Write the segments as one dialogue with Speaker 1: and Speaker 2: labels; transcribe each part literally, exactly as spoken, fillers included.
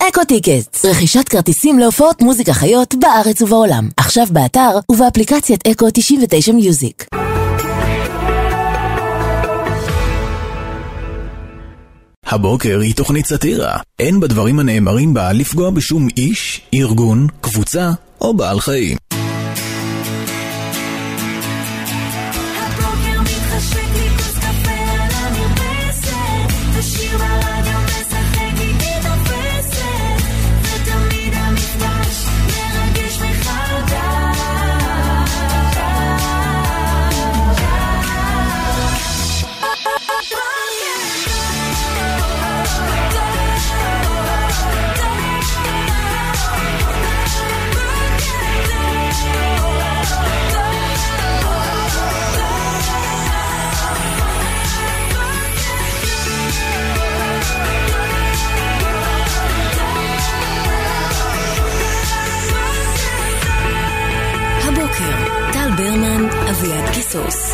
Speaker 1: אקו טיקטס, רכישת כרטיסים להופעות מוזיקה חיות בארץ ובעולם. עכשיו באתר ובאפליקציית אקו תשעים ותשע מיוזיק.
Speaker 2: הבוקר היא תוכנית סאטירה. אין בדברים הנאמרים בה לפגוע בשום איש, ארגון, קבוצה או בעל חיים.
Speaker 1: טל ברמן, אביעד קיסוס.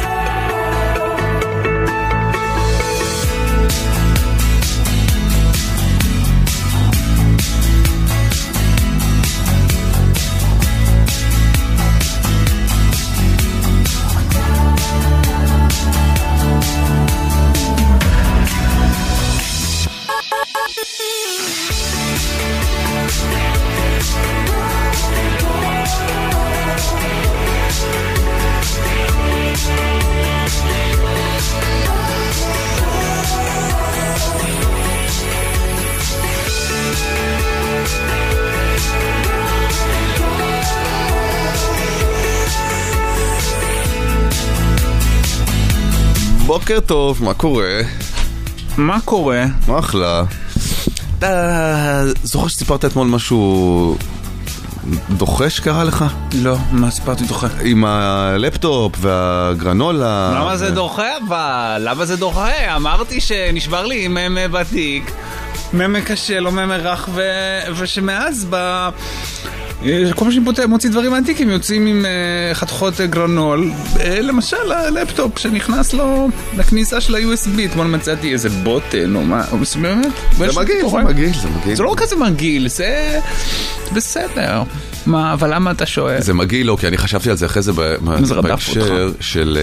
Speaker 3: בוקר טוב, מה קורה?
Speaker 4: מה קורה?
Speaker 3: מה אחלה? אתה זוכר שסיפרת אתמול משהו דוחה שקרה לך?
Speaker 4: לא, מה סיפרתי דוחה?
Speaker 3: עם הלפטופ והגרנולה.
Speaker 4: למה זה דוחה אבל? למה זה דוחה? אמרתי שנשבר לי מם בתיק, מם קשה, לא מם רך, ושמאז ב... כל מה שאני מוציא דברים אנטיקים יוצאים עם חתכות גרנול, למשל הלפטופ שנכנס לו לכניסה של ה-יו אס בי. אתמול מצאתי איזה בוטן או מה,
Speaker 3: זה מגעיל, זה מגעיל, זה מגעיל.
Speaker 4: זה לא כזה מגעיל, זה בסדר. מה, אבל למה אתה שואל?
Speaker 3: זה מגעיל, לא, כי אני חשבתי על זה אחרי זה בהקשר של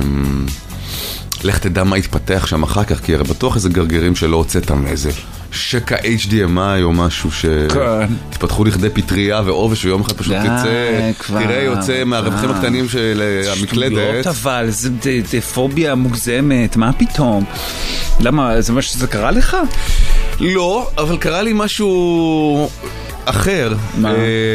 Speaker 3: לך תדע מה יתפתח שם אחר כך, כי הרי בטוח איזה גרגרים שלא הוצאתם איזה שקע אייץ' די אם איי או משהו שהתפתחו לכדי פטריה ועובש ויום אחד פשוט יצא, תראה, יוצא מהרווחים הקטנים של המקלדת.
Speaker 4: שטויות, אבל זה פוביה מוגזמת, מה פתאום? למה, זה מה שזה קרה לך?
Speaker 3: לא, אבל קרה לי משהו אחר.
Speaker 4: מה?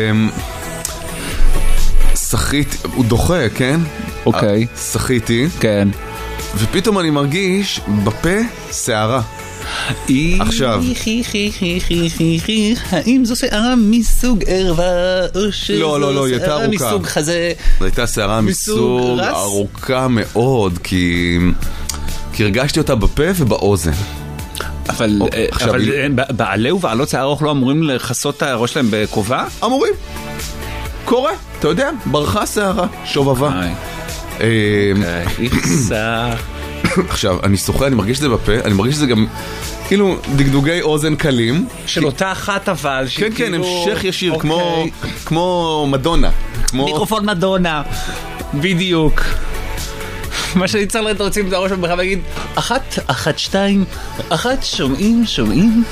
Speaker 3: שחיתי, הוא דוחה, כן?
Speaker 4: אוקיי.
Speaker 3: שחיתי.
Speaker 4: כן.
Speaker 3: ופתאום אני מרגיש בפה שערה. עכשיו
Speaker 4: האם זו שערה מסוג ערווה או שזו שערה מסוג חזה?
Speaker 3: זו הייתה שערה מסוג ארוכה מאוד, כי הרגשתי אותה בפה ובאוזן.
Speaker 4: אבל בעלי ובעלות שיער ארוך לא אמורים לחסות את הראש שלהם בכובע?
Speaker 3: אמורים. קורה, אתה יודע, ברחה שערה, שובבה.
Speaker 4: איכסה.
Speaker 3: עכשיו, אני שוחה, אני מרגיש את זה בפה, אני מרגיש שזה גם כאילו דגדוגי אוזן קלים.
Speaker 4: של אותה אחת אבל.
Speaker 3: כן, כן, המשך ישיר, כמו מדונה.
Speaker 4: מיקרופון מדונה. בדיוק. מה שאני צריך לתרצים את הראש ובכלל להגיד, אחת, אחת, שתיים, אחת, שומעים, שומעים.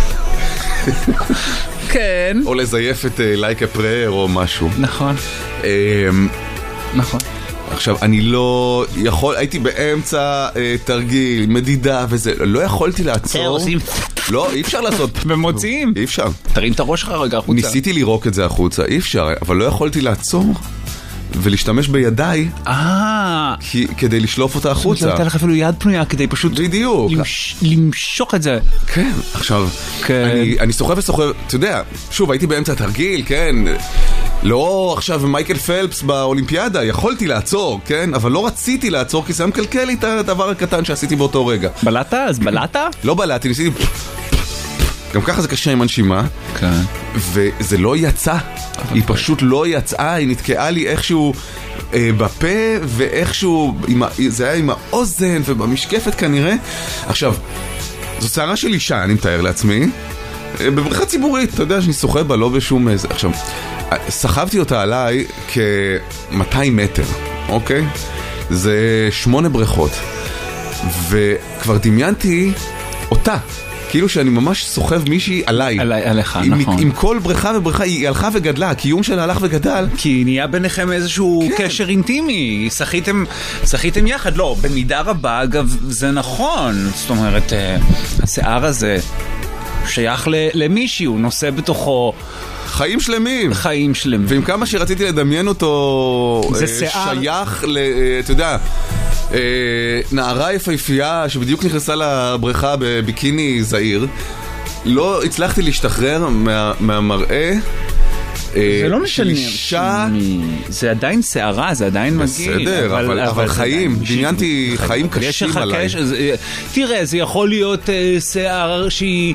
Speaker 4: כן.
Speaker 3: או לזייף את like a prayer או משהו.
Speaker 4: נכון. נכון.
Speaker 3: עכשיו, אני לא יכול, הייתי באמצע אה, תרגיל, מדידה וזה, לא יכולתי לעצור.
Speaker 4: עושים.
Speaker 3: לא, אי אפשר לעשות.
Speaker 4: ומוציאים.
Speaker 3: אי אפשר.
Speaker 4: תרים את הראש שלך רגע החוצה.
Speaker 3: ניסיתי לירוק את זה החוצה, אי אפשר, אבל לא יכולתי לעצור ולהשתמש בידיי
Speaker 4: אה.
Speaker 3: כדי לשלוף אותה החוצה.
Speaker 4: לא הייתה לך אפילו יד פנויה כדי פשוט
Speaker 3: בדיוק.
Speaker 4: למש... למשוך את זה.
Speaker 3: כן, עכשיו,
Speaker 4: כן.
Speaker 3: אני, אני סוחב וסוחב, אתה יודע, שוב, הייתי באמצע תרגיל, כן, לא עכשיו מייקל פלפס באולימפיאדה, יכולתי לעצור, כן, אבל לא רציתי לעצור, כי זה מקלקל לי את הדבר הקטן שעשיתי באותו רגע.
Speaker 4: בלעת? אז בלעת?
Speaker 3: לא בלעתי, ניסיתי... גם ככה זה קשה עם הנשימה,
Speaker 4: כן.
Speaker 3: וזה לא יצא, היא פשוט לא יצאה, היא נתקעה לי איכשהו אה, בפה, ואיכשהו, עם, זה היה עם האוזן ובמשקפת כנראה. עכשיו, זו שערה של אישה, אני מתאר לעצמי, בבריכה ציבורית, אתה יודע שאני שוחה בה, לא בשום איזה. עכשיו, סחבתי אותה עליי כ-מאתיים מטר, אוקיי? זה שמונה בריכות. וכבר דמיינתי אותה. כאילו שאני ממש סוחב מישהי עליי.
Speaker 4: עליי, עליך,
Speaker 3: עם,
Speaker 4: נכון.
Speaker 3: עם כל בריכה ובריכה, היא הלכה וגדלה, הקיום שלה הלך וגדל.
Speaker 4: כי נהיה ביניכם איזשהו כן. קשר אינטימי, שחיתם, שחיתם יחד. לא, במידה רבה, אגב, זה נכון. זאת אומרת, השיער הזה שייך למישהי, הוא נושא בתוכו
Speaker 3: חיים שלמים.
Speaker 4: חיים שלמים.
Speaker 3: ועם כמה שרציתי לדמיין אותו שייך ל... אתה יודע... נערה יפהפייה שבדיוק נכנסה לבריכה בביקיני זעיר, לא הצלחתי להשתחרר מה, מהמראה.
Speaker 4: זה לא משנה, זה עדיין שערה, זה עדיין מגיל.
Speaker 3: בסדר, אבל, אבל, אבל חיים, דמיינתי חיים קשים עליי.
Speaker 4: תראה, זה יכול להיות שיער שהיא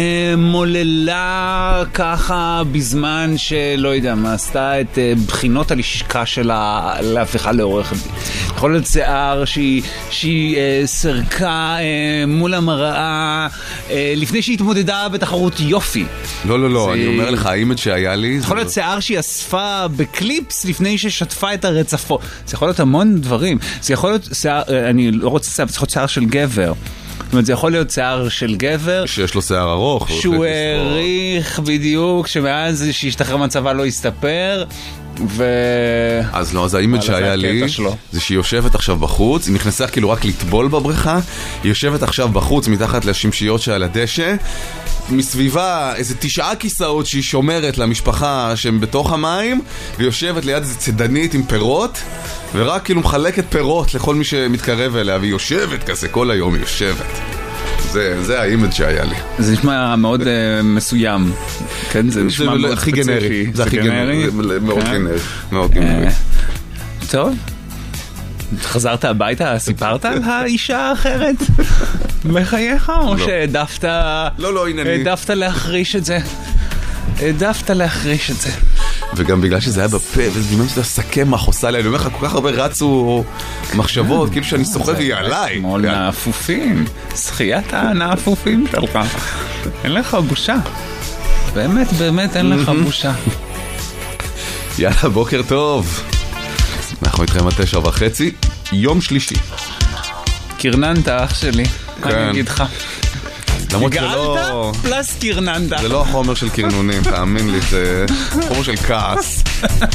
Speaker 4: מוללה ככה בזמן שלא יודע מה, עשתה את בחינות הלשכה שלה להפיכה לעורכת דין. יכול להיות שיער שהיא סרקה מול המראה לפני שהיא התמודדה בתחרות יופי.
Speaker 3: לא, לא, לא, אני אומר לך, האימג' שהיה לי
Speaker 4: יכול להיות שיער שהיא אספה בקליפס לפני ששטפה את הרצפות. זה יכול להיות המון דברים. זה יכול להיות שיער, אני לא רוצה שיער, זה יכול להיות שיער של גבר. זאת אומרת, זה יכול להיות שיער של גבר
Speaker 3: שיש לו שיער ארוך,
Speaker 4: שהוא העריך בדיוק, שמאז שהשתחרר מצבה לא יסתפר. ו...
Speaker 3: אז לא, אז האימג' שהיה לי זה שהיא יושבת עכשיו בחוץ, היא נכנסה כאילו רק לטבול בבריכה, היא יושבת עכשיו בחוץ מתחת לשמשיות שעל הדשא, מסביבה איזה תשעה כיסאות שהיא שומרת למשפחה שהם בתוך המים, ויושבת ליד איזה צדנית עם פירות, ורק כאילו מחלקת פירות לכל מי שמתקרב אליה, והיא יושבת כזה כל היום, היא יושבת. זה, זה האימג' שהיה לי.
Speaker 4: זה נשמע מאוד uh, מסוים. כן, זה נשמע מאוד
Speaker 3: הכי גנרי.
Speaker 4: זה הכי גנרי?
Speaker 3: מאוד גנרי. מאוד גנרי.
Speaker 4: טוב. חזרת הביתה, סיפרת על האישה האחרת? בחייך? או שהעדפת...
Speaker 3: לא, לא, הנה אני.
Speaker 4: העדפת להחריש את זה. העדפת להחריש את זה.
Speaker 3: וגם בגלל שזה היה בפה, וזה שזה סכם מה חוסה לי, אני אומר לך, כל כך הרבה רצו מחשבות, כאילו שאני סוחב היא עליי.
Speaker 4: מול נאפופים, שחיית הנאפופים שלך. אין לך בושה. באמת, באמת אין לך בושה.
Speaker 3: יאללה, בוקר טוב. אנחנו איתכם עד תשע וחצי, יום שלישי.
Speaker 4: קרננת, אח שלי. אני אגיד לך.
Speaker 3: למרות שלא...
Speaker 4: פלס קרננדה.
Speaker 3: זה לא החומר של קרנונים, תאמין לי, זה חומר של כעס.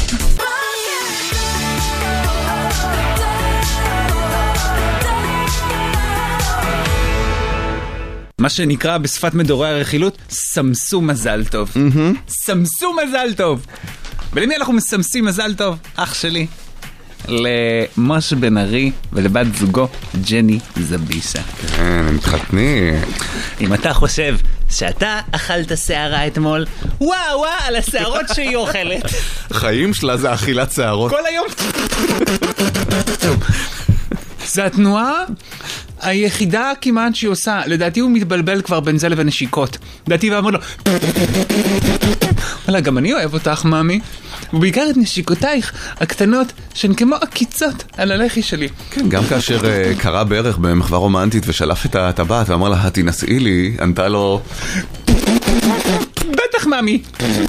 Speaker 4: מה שנקרא בשפת מדורי הרכילות, סמסו מזל טוב. סמסו מזל טוב. ולמי אנחנו מסמסים מזל טוב? אח שלי. למשה בן ארי ולבת זוגו ג'ני זביסה.
Speaker 3: כן, הם מתחתנים.
Speaker 4: אם אתה חושב שאתה אכלת שערה אתמול, וואו וואו על השערות שהיא אוכלת.
Speaker 3: חיים שלה זה אכילת שערות.
Speaker 4: כל היום. זה התנועה היחידה כמעט שהיא עושה. לדעתי הוא מתבלבל כבר בין זה לבין נשיקות. לדעתי ואמר לו, וואלה, גם אני אוהב אותך, מאמי. ובעיקר את נשיקותייך הקטנות שהן כמו עקיצות על הלחי שלי.
Speaker 3: כן, גם כאשר uh, קרא בערך במחווה רומנטית ושלף את הטבעת ואמר לה, תנסי לי, ענתה לו,
Speaker 4: בטח, מאמי.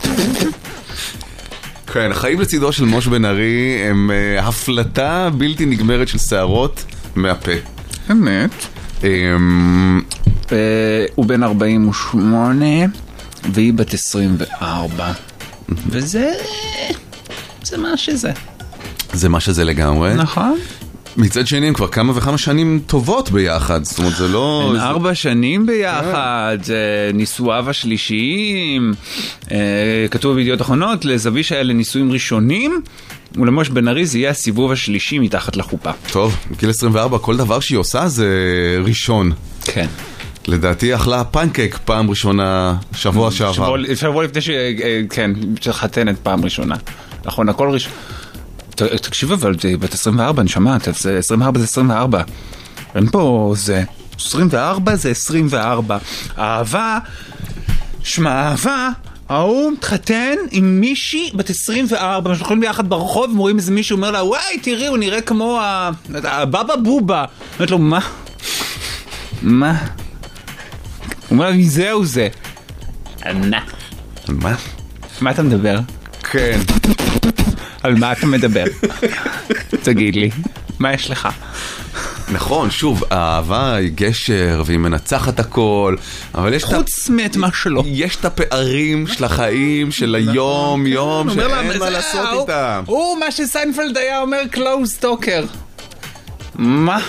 Speaker 3: כן, החיים לצידו של משה בן ארי הם uh, הפלטה בלתי נגמרת של שערות מהפה.
Speaker 4: באמת.
Speaker 3: Um...
Speaker 4: Uh, הוא בן ארבעים ושמונה והיא בת עשרים וארבע. וזה... זה מה שזה.
Speaker 3: זה מה שזה לגמרי.
Speaker 4: נכון.
Speaker 3: מצד שני הם כבר כמה וכמה שנים טובות ביחד. זאת אומרת, זה לא...
Speaker 4: הם ארבע שנים ביחד. זה נישואיו השלישיים. כתוב בידיעות אחרונות, לזבישה האלה נישואים ראשונים, ולמשה בן ארי זה יהיה הסיבוב השלישי מתחת לחופה.
Speaker 3: טוב, בגיל עשרים וארבע כל דבר שהיא עושה זה ראשון.
Speaker 4: כן.
Speaker 3: לדעתי אכלה פנקק פעם ראשונה שבוע שעבר.
Speaker 4: שבוע לפני ש... כן, שחתנת פעם ראשונה. נכון, הכל ראשון. תקשיב, אבל בת עשרים וארבע, אני שמעת, עשרים וארבע זה עשרים וארבע. אין פה זה... עשרים וארבע זה עשרים וארבע. אהבה, שמה אהבה, ההוא מתחתן עם מישהי בת עשרים וארבע, אנחנו יכולים ביחד ברחוב, מורים איזה מישהו, אומר לה, וואי, תראי, הוא נראה כמו הבאבא בובה. אומרת לו, מה? מה? הוא אומר, זהו זה. ענה.
Speaker 3: על מה?
Speaker 4: מה אתה מדבר?
Speaker 3: כן.
Speaker 4: על מה אתה מדבר? תגיד לי, מה יש לך?
Speaker 3: נכון, שוב, האהבה היא גשר והיא מנצחת הכל, אבל יש
Speaker 4: חוץ מאת מה שלא.
Speaker 3: יש את הפערים של החיים, של היום, יום, שאין מה לעשות איתם.
Speaker 4: הוא מה שסיינפלד היה אומר קלוז טוקר. מה?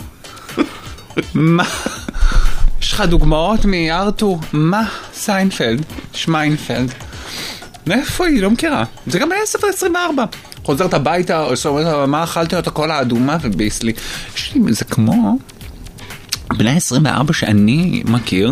Speaker 4: מה? יש לך דוגמאות מארתור? מה? סיינפלד, שמיינפלד. מאיפה היא? לא מכירה. זה גם ב-עשר עשרים וארבע. חוזרת הביתה, מה אכלתי אותה כל האדומה וביסלי. יש לי, זה כמו בני עשרים וארבע שאני מכיר,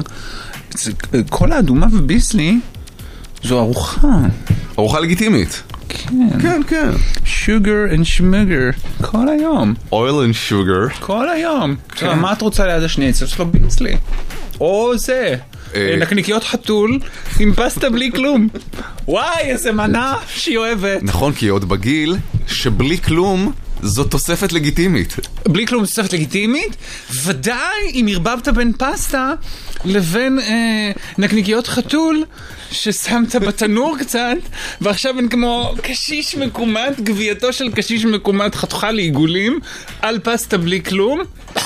Speaker 4: כל האדומה וביסלי זו ארוחה.
Speaker 3: ארוחה לגיטימית.
Speaker 4: כן.
Speaker 3: כן, כן.
Speaker 4: sugar and schmugger. כל היום.
Speaker 3: oil and sugar.
Speaker 4: כל היום. מה את רוצה ליד השניצל שלו ביסלי? או זה. נקניקיות חתול עם פסטה בלי כלום. וואי, איזה מנה שהיא אוהבת.
Speaker 3: נכון, כי עוד בגיל שבלי כלום זו תוספת לגיטימית.
Speaker 4: בלי כלום תוספת לגיטימית? ודאי אם הרבבת בין פסטה לבין אה, נקניקיות חתול ששמת בתנור קצת, ועכשיו אין כמו קשיש מקומת, גבייתו של קשיש מקומת חתוכה לעיגולים על פסטה בלי כלום.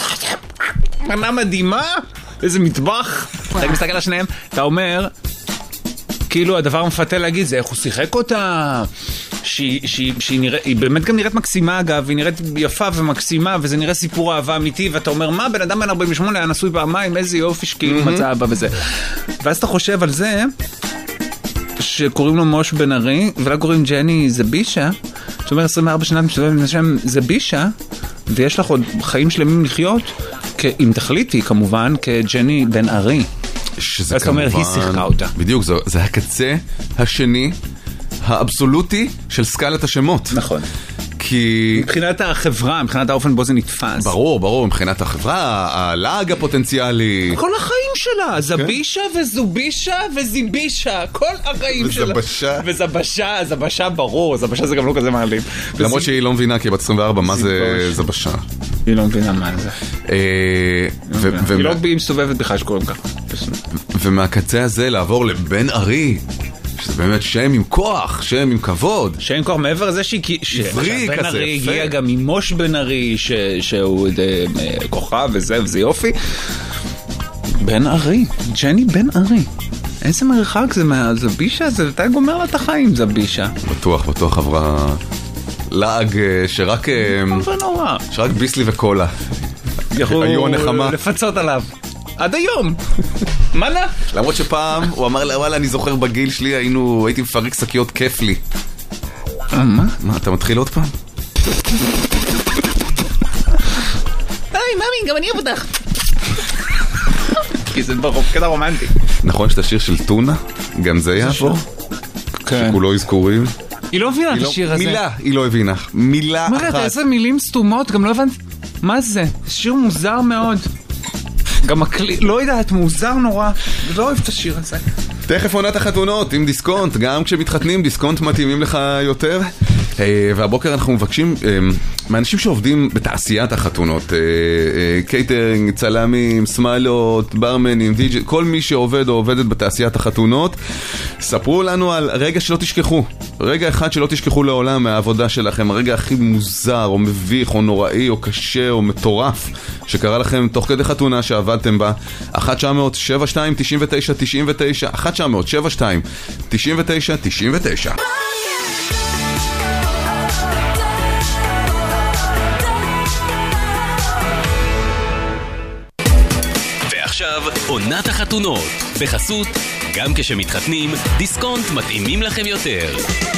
Speaker 4: מנה מדהימה. איזה מטבח. אתה מסתכל על שניהם, אתה אומר, כאילו הדבר המפתה להגיד זה איך הוא שיחק אותה, שהיא, שהיא, שהיא נראה, היא באמת גם נראית מקסימה אגב, היא נראית יפה ומקסימה, וזה נראה סיפור אהבה אמיתי, ואתה אומר, מה, בן אדם בן ארבעים ושמונה היה נשוי פעמיים, איזה יופי שכאילו מצא אבא וזה. ואז אתה חושב על זה, שקוראים לו מוש בן ארי, ולא קוראים ג'ני זבישה, זאת אומרת עשרים וארבע שנה משתובב עם השם זבישה, ויש לך עוד חיים שלמים לחיות, אם תחליטי כמובן כג'ני בן ארי.
Speaker 3: שזה
Speaker 4: אז אתה אומר, היא שיחקה אותה.
Speaker 3: בדיוק, זה, זה הקצה השני האבסולוטי של סקלת השמות.
Speaker 4: נכון.
Speaker 3: כי...
Speaker 4: מבחינת החברה, מבחינת האופן בו זה נתפס.
Speaker 3: ברור, ברור, מבחינת החברה, הלאג הפוטנציאלי.
Speaker 4: כל החיים שלה, זבישה וזובישה וזיבישה, כל החיים שלה.
Speaker 3: וזבשה.
Speaker 4: וזבשה, זבשה ברור, זבשה זה גם לא כזה מעלים.
Speaker 3: למרות שהיא לא מבינה, כי בת עשרים וארבע, מה זה זבשה?
Speaker 4: היא לא מבינה מה זה. היא לא מסתובבת בכלל שקוראים ככה.
Speaker 3: ומהקצה הזה לעבור לבן ארי, שזה באמת שם עם כוח, שם עם כבוד.
Speaker 4: שם עם כוח מעבר לזה שבן ארי הגיע גם ממוש בן ארי, שהוא כוכב וזה וזה יופי. בן ארי, ג'ני בן ארי. איזה מרחק זה מהזבישה? זה אתה גומר לה את החיים, זבישה.
Speaker 3: בטוח, בטוח עברה לעג שרק... שרק ביסלי וקולה.
Speaker 4: יכולו לפצות עליו. עד היום. מה נה?
Speaker 3: למרות שפעם הוא אמר לה, וואלה, אני זוכר בגיל שלי, היינו, הייתי מפרק שקיות כיף לי.
Speaker 4: מה?
Speaker 3: מה, אתה מתחיל עוד פעם?
Speaker 4: היי, מאמי, גם אני אוהב אותך. כי זה ברוב קטע רומנטי.
Speaker 3: נכון שאתה שיר של טונה? גם זה יעבור?
Speaker 4: כן.
Speaker 3: שכולו יזכורים?
Speaker 4: היא לא הבינה את השיר הזה.
Speaker 3: מילה, היא לא הבינה. מילה אחת.
Speaker 4: מרת, איזה מילים סתומות, גם לא הבנת. מה זה? שיר מוזר מאוד. גם הקליט, לא יודעת, מוזר נורא. לא אוהב את השיר הזה.
Speaker 3: תכף עונת החתונות עם דיסקונט, גם כשמתחתנים דיסקונט מתאימים לך יותר. והבוקר אנחנו מבקשים מאנשים שעובדים בתעשיית החתונות, קייטרינג, צלמים, סמיילות, ברמנים, די-ג'י, כל מי שעובד או עובדת בתעשיית החתונות, ספרו לנו על רגע שלא תשכחו, רגע אחד שלא תשכחו לעולם מהעבודה שלכם, הרגע הכי מוזר או מביך או נוראי או קשה או מטורף שקרה לכם תוך כדי חתונה שעבדתם בה. אחת תשע אפס אפס שבע שתיים תשע תשע תשע תשע אחת תשע אפס אפס שבע שתיים תשע תשע תשע תשע.
Speaker 5: ועכשיו עונת החתונות בחסות, גם כשמתחתנים דיסקונט מתאימים לכם יותר.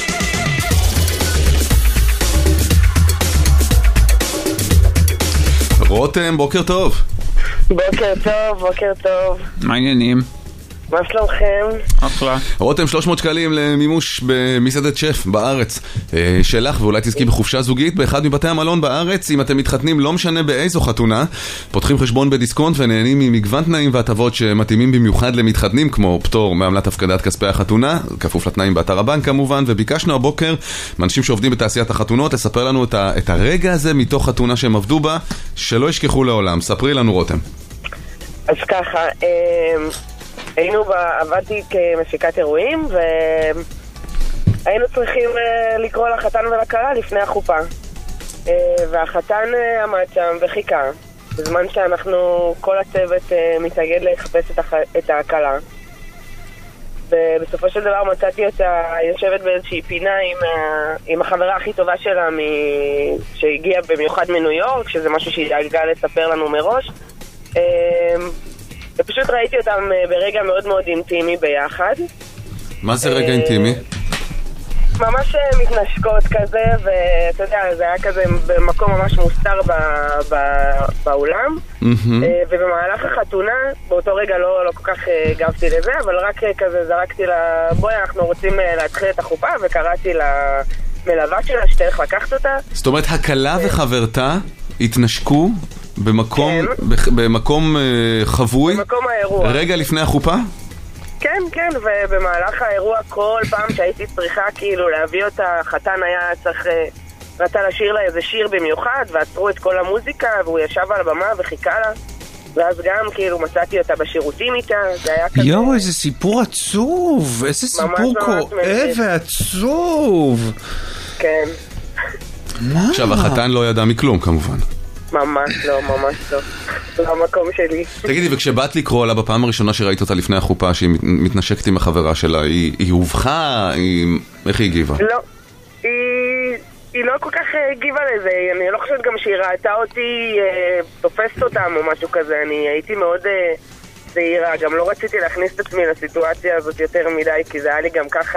Speaker 3: רותם, בוקר טוב.
Speaker 6: בוקר טוב, בוקר טוב.
Speaker 4: מה העניינים?
Speaker 6: מה שלומכם?
Speaker 4: אחלה.
Speaker 3: רותם, שלוש מאות שקלים למימוש במסעדת שף בארץ שלך, ואולי תזכי בחופשה זוגית באחד מבתי המלון בארץ. אם אתם מתחתנים, לא משנה באיזו חתונה, פותחים חשבון בדיסקונט ונהנים ממגוון תנאים והטבות שמתאימים במיוחד למתחתנים, כמו פטור מעמלת הפקדת כספי החתונה, כפוף לתנאים באתר הבנק כמובן. וביקשנו הבוקר מאנשים שעובדים בתעשיית החתונות לספר לנו את, ה- את הרגע הזה מתוך חתונה שהם עבדו בה, שלא ישכחו לעולם. ספרי לנו, רותם.
Speaker 6: אז ככה, היינו, עבדתי כמשיקת אירועים, והיינו צריכים לקרוא לחתן ולכלה לפני החופה. והחתן עמד שם וחיכה, בזמן שאנחנו, כל הצוות מתאגד לחפש את הכלה. ובסופו של דבר מצאתי אותה יושבת באיזושהי פינה עם, עם החברה הכי טובה שלה מ... שהגיעה במיוחד מניו יורק, שזה משהו שהיא דאגה לספר לנו מראש. ופשוט ראיתי אותם ברגע מאוד מאוד אינטימי ביחד.
Speaker 3: מה זה רגע אינטימי?
Speaker 6: ממש מתנשקות כזה, ואתה יודע, זה היה כזה במקום ממש מוסתר ב- ב- באולם. ובמהלך החתונה, באותו רגע לא, לא כל כך הגבתי לזה, אבל רק כזה זרקתי לה, בואי, אנחנו רוצים להתחיל את החופה, וקראתי למלווה שלה שתלך לקחת אותה. זאת אומרת,
Speaker 3: הכלה וחברתה התנשקו במקום, במקום חבוי?
Speaker 6: במקום האירוע.
Speaker 3: רגע לפני החופה?
Speaker 6: כן, כן, ובמהלך האירוע כל פעם שהייתי צריכה כאילו להביא אותה, חתן היה צריך, רצה לשיר לה איזה שיר במיוחד, ועצרו את כל המוזיקה, והוא ישב על הבמה וחיכה לה, ואז גם כאילו מצאתי אותה בשירותים איתה, זה היה כזה...
Speaker 4: יואו, איזה סיפור עצוב, איזה סיפור כואב ועצוב.
Speaker 6: כן.
Speaker 3: עכשיו, החתן לא ידע מכלום כמובן.
Speaker 6: ממש לא, ממש לא. זה המקום שלי.
Speaker 3: תגידי, וכשבאת לקרוא לה בפעם הראשונה שראית אותה לפני החופה, שהיא מתנשקת עם החברה שלה, היא, היא הובכה? היא... איך היא הגיבה?
Speaker 6: לא. היא... היא לא כל כך הגיבה לזה. אני לא חושבת גם שהיא ראתה אותי אה, תופסת אותם או משהו כזה. אני הייתי מאוד אה, זהירה. גם לא רציתי להכניס את עצמי לסיטואציה הזאת יותר מדי, כי זה היה לי גם ככה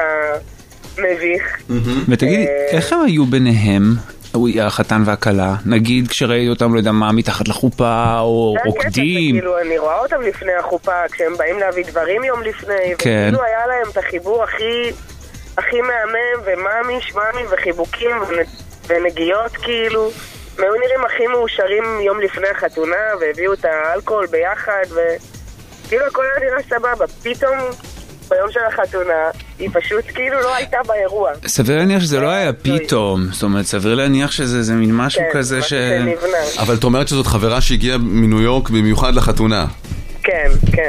Speaker 6: מביך.
Speaker 4: ותגידי, איך הם היו ביניהם? החתן והכלה, נגיד כשראיתי אותם, לא יודע מה, מתחת לחופה או רוקדים.
Speaker 6: כאילו, אני רואה אותם לפני החופה, כשהם באים להביא דברים יום לפני, וכאילו היה להם את החיבור הכי הכי מהמם, ומאמיש, מאמי, וחיבוקים ונגיעות, כאילו. הם היו נראים הכי מאושרים יום לפני החתונה, והביאו את האלכוהול ביחד, וכאילו הכל היה נראה סבבה. פתאום ביום של החתונה, היא פשוט כאילו לא הייתה באירוע.
Speaker 4: סביר להניח שזה לא היה פתאום, זאת אומרת, סביר להניח שזה מין משהו כזה ש...
Speaker 3: אבל את אומרת שזאת חברה שהגיעה מניו יורק במיוחד לחתונה.
Speaker 6: כן, כן.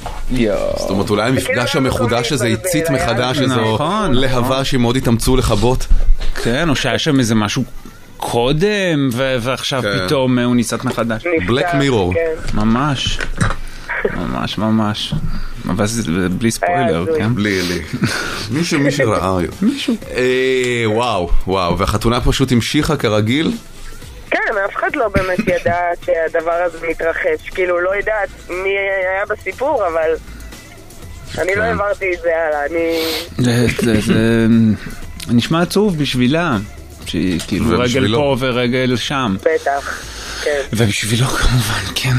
Speaker 3: זאת אומרת, אולי המפגש המחודש הזה הצית מחדש, איזו להבה שמאוד התאמצו לחבות.
Speaker 4: כן, או שהיה שם איזה משהו קודם, ועכשיו פתאום הוא ניצת מחדש.
Speaker 3: בלק מירור.
Speaker 4: ממש. ממש, ממש. אבל זה בלי ספוילר, כן?
Speaker 3: בלי, בלי. מישהו, מישהו ראה.
Speaker 4: מישהו.
Speaker 3: וואו, וואו. והחתונה פשוט המשיכה כרגיל?
Speaker 6: כן, אף אחד לא באמת ידע שהדבר הזה מתרחש. כאילו, לא יודעת מי היה בסיפור, אבל אני לא העברתי את זה הלאה. אני...
Speaker 4: זה נשמע עצוב בשבילה. שכאילו רגל פה ורגל שם.
Speaker 6: בטח, כן.
Speaker 4: ובשבילו כמובן, כן.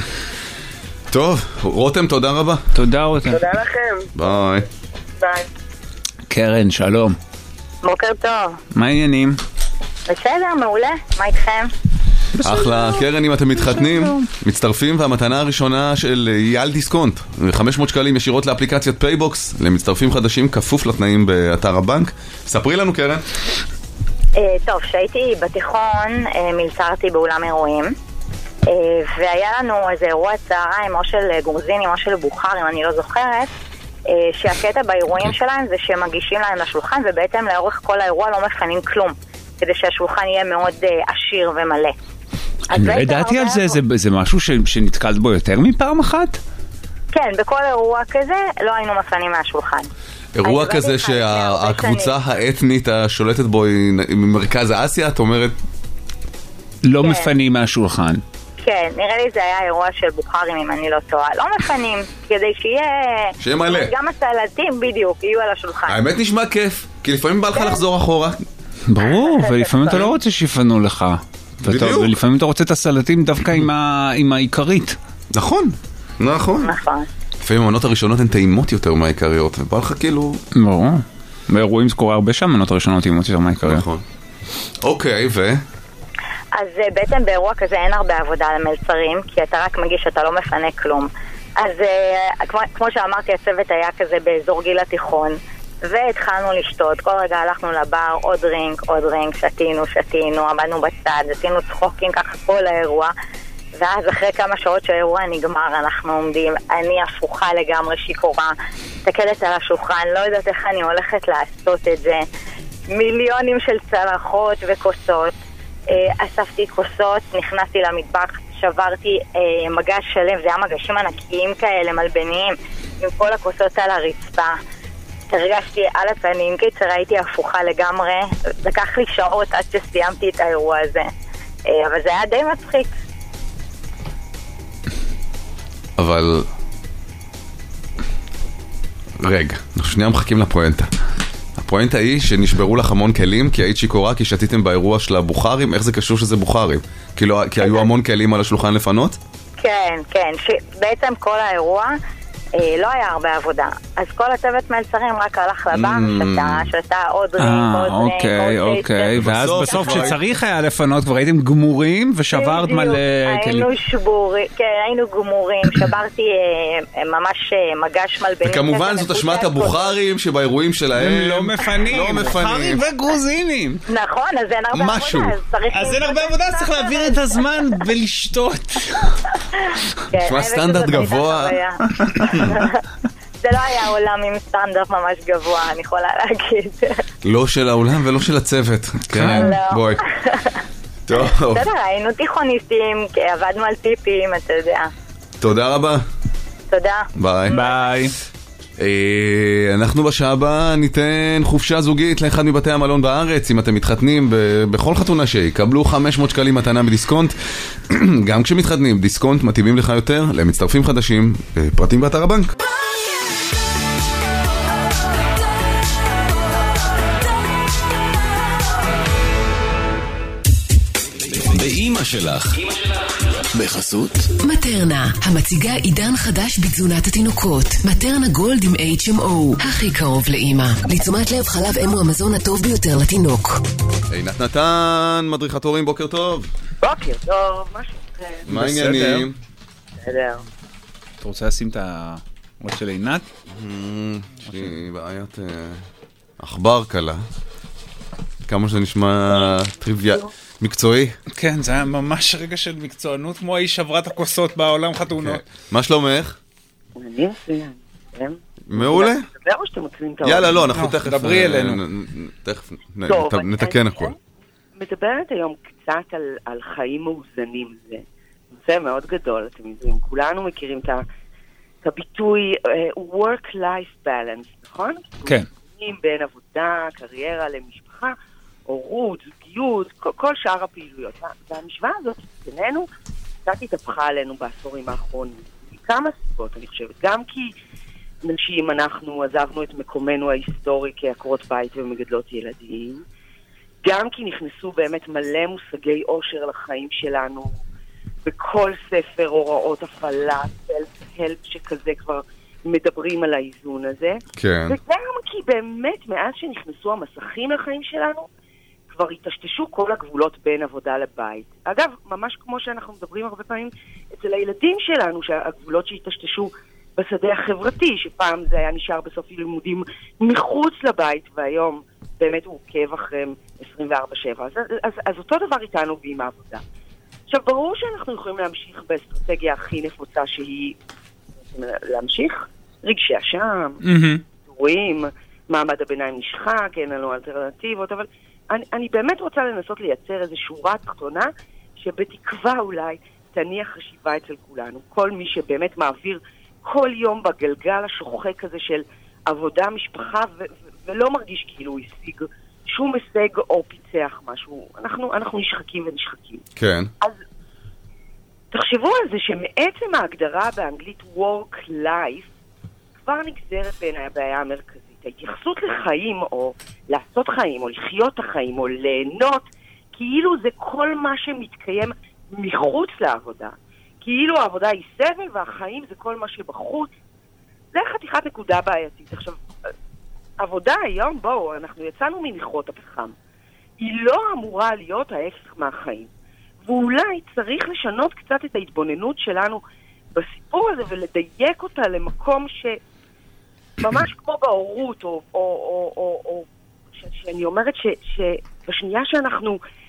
Speaker 3: טוב, רותם, תודה רבה.
Speaker 4: תודה, רותם.
Speaker 6: תודה לכם.
Speaker 3: ביי.
Speaker 6: ביי.
Speaker 4: קרן, שלום.
Speaker 6: בוקר טוב.
Speaker 4: מה העניינים?
Speaker 6: בסדר, מעולה. מה איתכם?
Speaker 3: אחלה. קרן, אם אתם מתחתנים, מצטרפים, והמתנה הראשונה של יעל דיסקונט. חמש מאות שקלים ישירות לאפליקציית פייבוקס, למצטרפים חדשים, כפוף לתנאים באתר הבנק. ספרי לנו, קרן.
Speaker 7: טוב, שהייתי בתיכון, מלצרתי באולם אירועים. והיה לנו איזה אירוע צהריים או של גורזינים או של בוכרים, אני לא זוכרת, שהקטע באירועים שלהם זה שמגישים להם לשולחן, ובעצם לאורך כל האירוע לא מפנים כלום, כדי שהשולחן יהיה מאוד עשיר ומלא.
Speaker 4: אני לא ידעתי על זה, זה משהו שנתקלת בו יותר מפעם אחת?
Speaker 7: כן, בכל אירוע כזה לא היינו מפנים מהשולחן.
Speaker 3: אירוע כזה שהקבוצה האתנית השולטת בו היא ממרכז האסיה, את אומרת?
Speaker 4: לא מפנים מהשולחן.
Speaker 7: כן, נראה לי זה היה אירוע של בוכרים, אם אני לא טועה. לא מפנים, כדי שיהיה...
Speaker 3: שיהיה מלא.
Speaker 7: גם הסלטים בדיוק יהיו על השולחן.
Speaker 3: האמת נשמע כיף, כי לפעמים בא לך לחזור אחורה.
Speaker 4: ברור, ולפעמים אתה לא רוצה שיפנו לך.
Speaker 3: בדיוק.
Speaker 4: ולפעמים אתה רוצה את הסלטים דווקא עם העיקרית.
Speaker 3: נכון, נכון.
Speaker 7: נכון.
Speaker 3: לפעמים המנות הראשונות הן טעימות יותר מהעיקריות, ובא לך כאילו...
Speaker 4: ברור. באירועים זה קורה הרבה שהמנות הראשונות טעימות יותר מהעיקריות.
Speaker 3: נכון. אוקיי, ו...
Speaker 7: אז בעצם באירוע כזה אין הרבה עבודה למלצרים, כי אתה רק מגיש, אתה לא מפנה כלום. אז כמו, כמו שאמרתי, הצוות היה כזה באזור גיל התיכון, והתחלנו לשתות. כל רגע הלכנו לבר, עוד דרינק, עוד דרינק, שתינו, שתינו, עמדנו בצד, עשינו צחוקים ככה כל האירוע, ואז ואז אחרי כמה שעות שהאירוע נגמר, אנחנו עומדים, אני הפוכה לגמרי שיקורה, מסתכלת על השולחן, לא יודעת איך אני הולכת לעשות את זה, מיליונים של צלחות וכוסות, אספתי כוסות, נכנסתי למטבח, שברתי מגש שלם, זה היה מגשים ענקיים כאלה, מלבניים, עם כל הכוסות על הרצפה, הרגשתי על הפנים, קיצר הייתי הפוכה לגמרי, לקח לי שעות עד שסיימתי את האירוע הזה, אבל זה היה די מצחיק.
Speaker 3: אבל רגע, אנחנו שנייה מחכים לפואנטה. הפואנטה היא שנשברו לך המון כלים כי היית שיקורה, כי שתיתם באירוע של הבוכרים. איך זה קשור שזה בוכרים? כי, לא, כי היו המון כלים על השולחן לפנות?
Speaker 7: כן, כן, בעצם כל האירוע אה, לא היה הרבה עבודה, אז כל הצוות מלצרים רק הלך לבר, שתה, שתה עוד רינק, עוד רינק,
Speaker 4: אוקיי, אוקיי, ואז בסוף שצריך היה לפנות כבר הייתם גמורים ושברת מלא כלים.
Speaker 7: היינו שבורים, כן, היינו גמורים, שברתי ממש מגש מלבנים.
Speaker 3: וכמובן זאת אשמת הבוכרים שבאירועים שלהם
Speaker 4: הם לא מפנים, בוכרים וגרוזינים.
Speaker 7: נכון, אז אין הרבה עבודה.
Speaker 4: אז אין הרבה עבודה, צריך להעביר את הזמן ולשתות.
Speaker 3: נשמע סטנדרט גבוה.
Speaker 7: זה לא היה עולם עם סטנדרט ממש גבוה, אני יכולה להגיד.
Speaker 3: לא של העולם ולא של הצוות. כן, בואי. טוב.
Speaker 7: בסדר, היינו תיכוניסטים, עבדנו על טיפים, אתה יודע.
Speaker 3: תודה רבה.
Speaker 7: תודה.
Speaker 3: ביי.
Speaker 4: ביי.
Speaker 3: אנחנו בשעה הבאה ניתן חופשה זוגית לאחד מבתי המלון בארץ. אם אתם מתחתנים בכל חתונה שהיא, קבלו חמש מאות שקלים מתנה בדיסקונט. גם כשמתחתנים, דיסקונט מתאימים לך יותר למצטרפים חדשים. פרטים באתר הבנק.
Speaker 5: באמא שלך.
Speaker 1: בחסות מטרנה, המציגה עידן חדש בתזונת התינוקות. מטרנה גולד עם אייץ' אם או, הכי קרוב לאמא. לתשומת לב, חלב אם הוא המזון הטוב ביותר לתינוק.
Speaker 3: עינת נתן, מדריכת הורים, בוקר טוב.
Speaker 6: בוקר טוב, מה שלכם?
Speaker 3: מה העניינים?
Speaker 6: בסדר.
Speaker 4: אתה רוצה לשים את הראש של עינת?
Speaker 3: יש לי בעיית אכבר קלה. כמה שזה נשמע טריוויה מקצועי.
Speaker 4: כן, זה היה ממש רגע של מקצוענות, כמו האיש שברת הכוסות בעולם חתונות.
Speaker 3: מה שלומך?
Speaker 6: אני מצוין.
Speaker 3: מעולה.
Speaker 6: מדבר או שאתם מוצאים את האור?
Speaker 3: יאללה, לא, אנחנו תכף...
Speaker 4: דברי אלינו.
Speaker 3: תכף נתקן הכל.
Speaker 6: מדברת היום קצת על חיים מאוזנים. זה נושא מאוד גדול, אתם יודעים. כולנו מכירים את הביטוי work-life balance, נכון?
Speaker 4: כן.
Speaker 6: בין עבודה, קריירה למשפחה, הורות, זוגיות, כל שאר הפעילויות. והמשוואה הזאת, בינינו, קצת התהפכה עלינו בעשורים האחרונים. מכמה סיבות, אני חושבת. גם כי נשים, אנחנו עזבנו את מקומנו ההיסטורי כעקרות בית ומגדלות ילדים. גם כי נכנסו באמת מלא מושגי עושר לחיים שלנו, בכל ספר הוראות הפעלה, סלף-הלפ שכזה כבר מדברים על האיזון הזה.
Speaker 3: כן.
Speaker 6: וגם כי באמת מאז שנכנסו המסכים לחיים שלנו, כבר התשתשו כל הגבולות בין עבודה לבית. אגב, ממש כמו שאנחנו מדברים הרבה פעמים אצל הילדים שלנו, שהגבולות שהתשתשו בשדה החברתי, שפעם זה היה נשאר בסוף לימודים מחוץ לבית, והיום באמת הוא עוקב אחריהם עשרים וארבע שבע. אז, אז, אז אותו דבר איתנו ועם העבודה. עכשיו, ברור שאנחנו יכולים להמשיך באסטרטגיה הכי נפוצה שהיא להמשיך רגשי אשם, רואים, מעמד הביניים נשחק, אין לנו אלטרנטיבות, אבל אני, אני באמת רוצה לנסות לייצר איזו שורה תחתונה שבתקווה אולי תניח חשיבה אצל כולנו. כל מי שבאמת מעביר כל יום בגלגל השוחק הזה של עבודה, משפחה, ו- ו- ולא מרגיש כאילו הוא השיג שום הישג או פיצח משהו. אנחנו, אנחנו נשחקים ונשחקים.
Speaker 3: כן.
Speaker 6: אז תחשבו על זה שמעצם ההגדרה באנגלית work-life כבר נגזרת בין הבעיה המרכזית. ההתייחסות לחיים או לעשות חיים או לחיות החיים או ליהנות, כאילו זה כל מה שמתקיים מחוץ לעבודה. כאילו העבודה היא סבל והחיים זה כל מה שבחוץ. זה חתיכת נקודה בעייתית. עכשיו, עבודה היום, בואו, אנחנו יצאנו מניחות הפחם. היא לא אמורה להיות ההפך מהחיים. ואולי צריך לשנות קצת את ההתבוננות שלנו בסיפור הזה ולדייק אותה למקום ש... ממש כמו בהורות, או, או, או, או, או ש, שאני אומרת ש, שבשנייה שאנחנו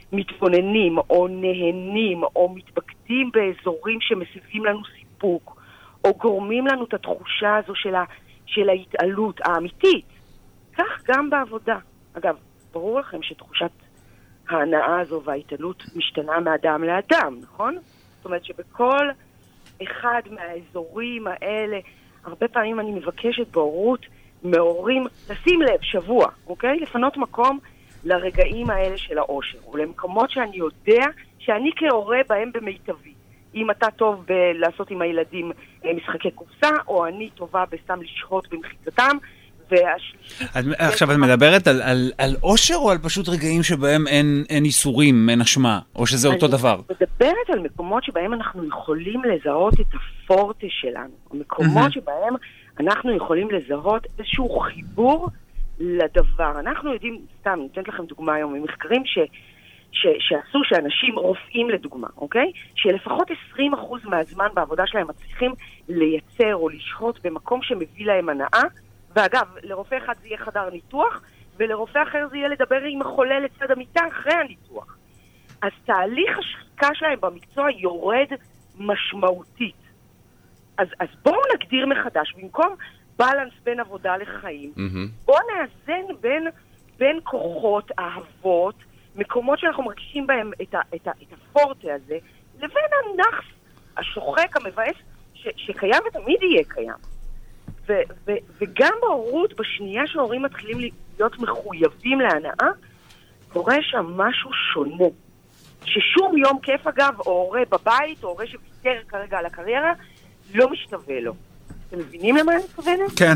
Speaker 8: מתבוננים או נהנים או מתבקדים באזורים שמסיבים לנו סיפוק, או גורמים לנו את התחושה הזו של, ה, של ההתעלות האמיתית. כך גם בעבודה. אגב, ברור לכם שתחושת ההנאה הזו וההתעלות משתנה מאדם לאדם, נכון? זאת אומרת שבכל אחד מהאזורים האלה, הרבה פעמים אני מבקשת בהורות מהורים, לשים לב, שבוע, אוקיי? לפנות מקום לרגעים האלה של האושר, או למקומות שאני יודע שאני כהורה בהם במיטבי. אם אתה טוב לעשות עם הילדים משחקי קופסה, או אני טובה בסתם לשהות במחיצתם, והשלישי...
Speaker 4: עכשיו, את מדברת על, על, על אושר, או על פשוט רגעים שבהם אין, אין איסורים, אין אשמה, או שזה אותו דבר?
Speaker 8: אני מדברת על מקומות שבהם אנחנו יכולים לזהות את הפורטה שלנו, מקומות שבהם אנחנו יכולים לזהות איזשהו חיבור לדבר. אנחנו יודעים, סתם, נותנת לכם דוגמה היום, ממחקרים ש... ש... שעשו שאנשים רופאים לדוגמה, אוקיי? שלפחות עשרים אחוז מהזמן בעבודה שלהם מצליחים לייצר או לשהות במקום שמביא להם הנאה, ואגב, לרופא אחד זה יהיה חדר ניתוח, ולרופא אחר זה יהיה לדבר עם החולה לצד המיטה אחרי הניתוח. אז תהליך השחיקה שלהם במקצוע יורד משמעותית. אז, אז בואו נגדיר מחדש, במקום בלנס בין עבודה לחיים, mm-hmm. בואו נאזן בין, בין כוחות, אהבות, מקומות שאנחנו מרגישים בהם את, ה, את, ה, את הפורטה הזה, לבין הנחס, השוחק, המבאס, ש, שקיים ותמיד יהיה קיים. ו, ו, וגם בהורות, בשנייה שההורים מתחילים להיות מחויבים להנאה, קורה שם משהו שונה. ששום יום כיף אגב, או הורה בבית, או הורה שביטר כרגע על הקריירה, לא משתווה לו. אתם מבינים למה אני מתכוונת?
Speaker 4: כן.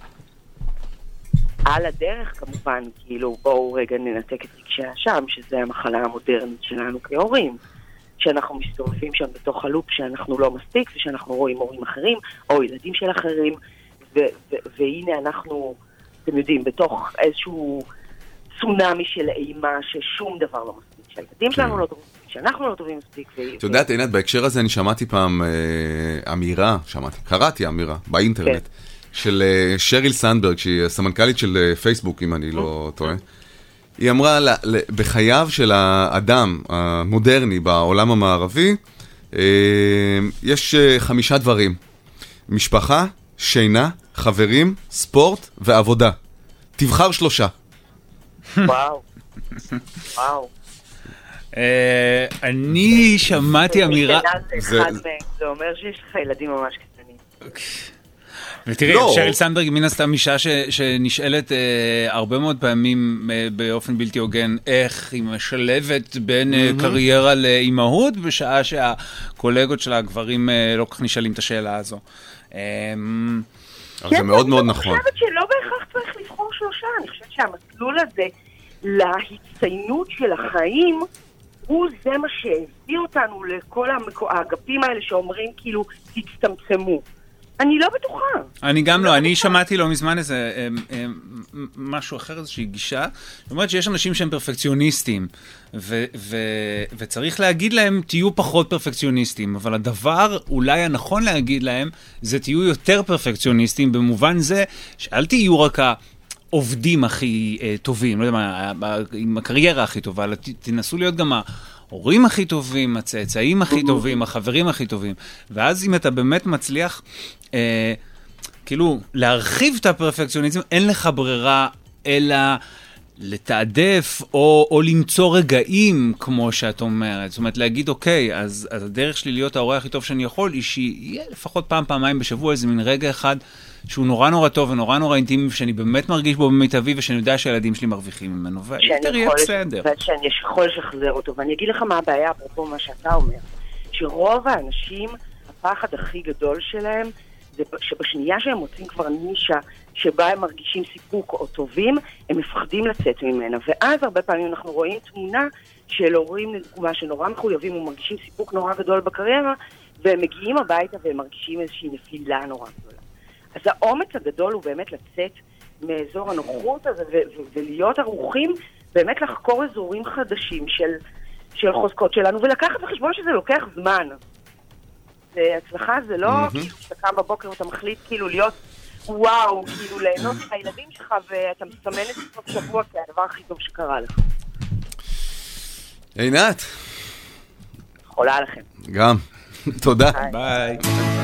Speaker 8: על הדרך כמובן, כאילו בואו רגע ננתק את רגשי האשם, שזה המחלה המודרנית שלנו כהורים, שאנחנו מסתובבים שם בתוך הלופ שאנחנו לא מספיק, ושאנחנו רואים הורים אחרים, או ילדים של אחרים, ו- ו- והנה אנחנו, אתם יודעים, בתוך איזשהו צונאמי של אימה ששום דבר לא מספיק, שהילדים שלנו לא טובים, שאנחנו לא טובים מספיק.
Speaker 3: את יודעת, עינת, בהקשר הזה אני שמעתי פעם אמירה, שמעתי, קראתי אמירה באינטרנט, של שריל סנדברג, שהיא סמנכ"לית של פייסבוק, אם אני לא טועה. היא אמרה, בחייו של האדם המודרני בעולם המערבי, יש חמישה דברים. משפחה, שינה, חברים, ספורט ועבודה. תבחר שלושה.
Speaker 8: וואו. וואו.
Speaker 4: אני שמעתי אמירה...
Speaker 8: זה אומר שיש לך ילדים ממש קטנים.
Speaker 4: ותראי, שריל סנדברג מן הסתם אישה שנשאלת הרבה מאוד פעמים באופן בלתי הוגן איך היא משלבת בין קריירה לאימהות, בשעה שהקולגות של הגברים לא כך נשאלים את השאלה הזו.
Speaker 3: זה מאוד מאוד נכון.
Speaker 8: אני חושבת שלא בהכרח צריך לבחור שלושה, אני חושבת שהמסלול הזה להצטיינות של החיים הוא זה מה שהביא אותנו לכל האגפים האלה שאומרים כאילו תצטמצמו. אני לא בטוחה.
Speaker 4: אני גם לא, אני שמעתי לא מזמן איזה משהו אחר, איזושהי גישה. זאת אומרת שיש אנשים שהם פרפקציוניסטים, וצריך להגיד להם, תהיו פחות פרפקציוניסטים, אבל הדבר אולי הנכון להגיד להם, זה תהיו יותר פרפקציוניסטים, במובן זה שאל תהיו רק העובדים הכי טובים, לא יודע מה, עם הקריירה הכי טובה, אלא תנסו להיות גם ההורים הכי טובים, הצאצאים הכי טובים, החברים הכי טובים, ואז אם אתה באמת מצליח, אה, כאילו, להרחיב את הפרפקציוניזם, אין לך ברירה, אלא לתעדף, או, או למצוא רגעים, כמו שאת אומרת. זאת אומרת, להגיד, אוקיי, אז, אז הדרך שלי להיות ההורה הכי טוב שאני יכול, היא שיהיה לפחות פעם, פעמיים בשבוע, איזה מין רגע אחד, שהוא נורא נורא טוב ונורא נורא אינטימי, ושאני באמת מרגיש בו במיטבי, ושאני יודע שהילדים שלי מרוויחים ממנו, ויותר יהיה בסדר.
Speaker 8: שאני יכול לשחזר אותו, ואני אגיד לך מה הבעיה, אפרופו מה שאתה אומר, שרוב האנשים, הפחד הכי גדול שלהם, זה שבשנייה שהם מוצאים כבר נישה, שבה הם מרגישים סיפוק או טובים, הם מפחדים לצאת ממנה, ואז הרבה פעמים אנחנו רואים תמונה של הורים, מה שנורא מחויבים ומרגישים סיפוק נורא גדול בקריירה, והם מגיעים הביתה והם מרגישים איזושהי נפילה נורא גדולה. אז האומץ הגדול הוא באמת לצאת מאזור הנוחות הזה ו- ו- ולהיות ערוכים, באמת לחקור אזורים חדשים של, של חוזקות שלנו, ולקחת בחשבון שזה לוקח זמן. הצלחה זה לא כאילו שאתה קם בבוקר ואתה מחליט כאילו להיות וואו, כאילו ליהנות את הילדים שלך ואתה מסמן את סוף שבוע כהדבר הכי טוב שקרה לך.
Speaker 3: עינת.
Speaker 6: חולה עליכם.
Speaker 3: גם. תודה.
Speaker 4: ביי.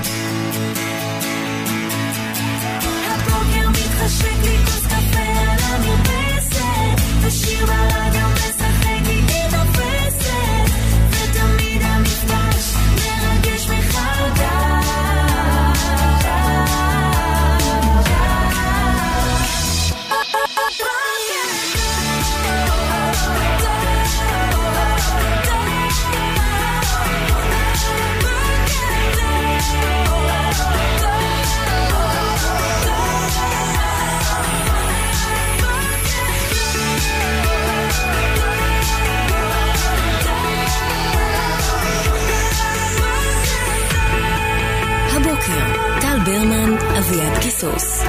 Speaker 9: הבוקר מתחשק לי כוס קפה על המרפסת, ושיר ברדיו משחק איתי תופסת, ותמיד המפגש מרגש מחדש.
Speaker 1: טל ברמן, אביעד קיסוס.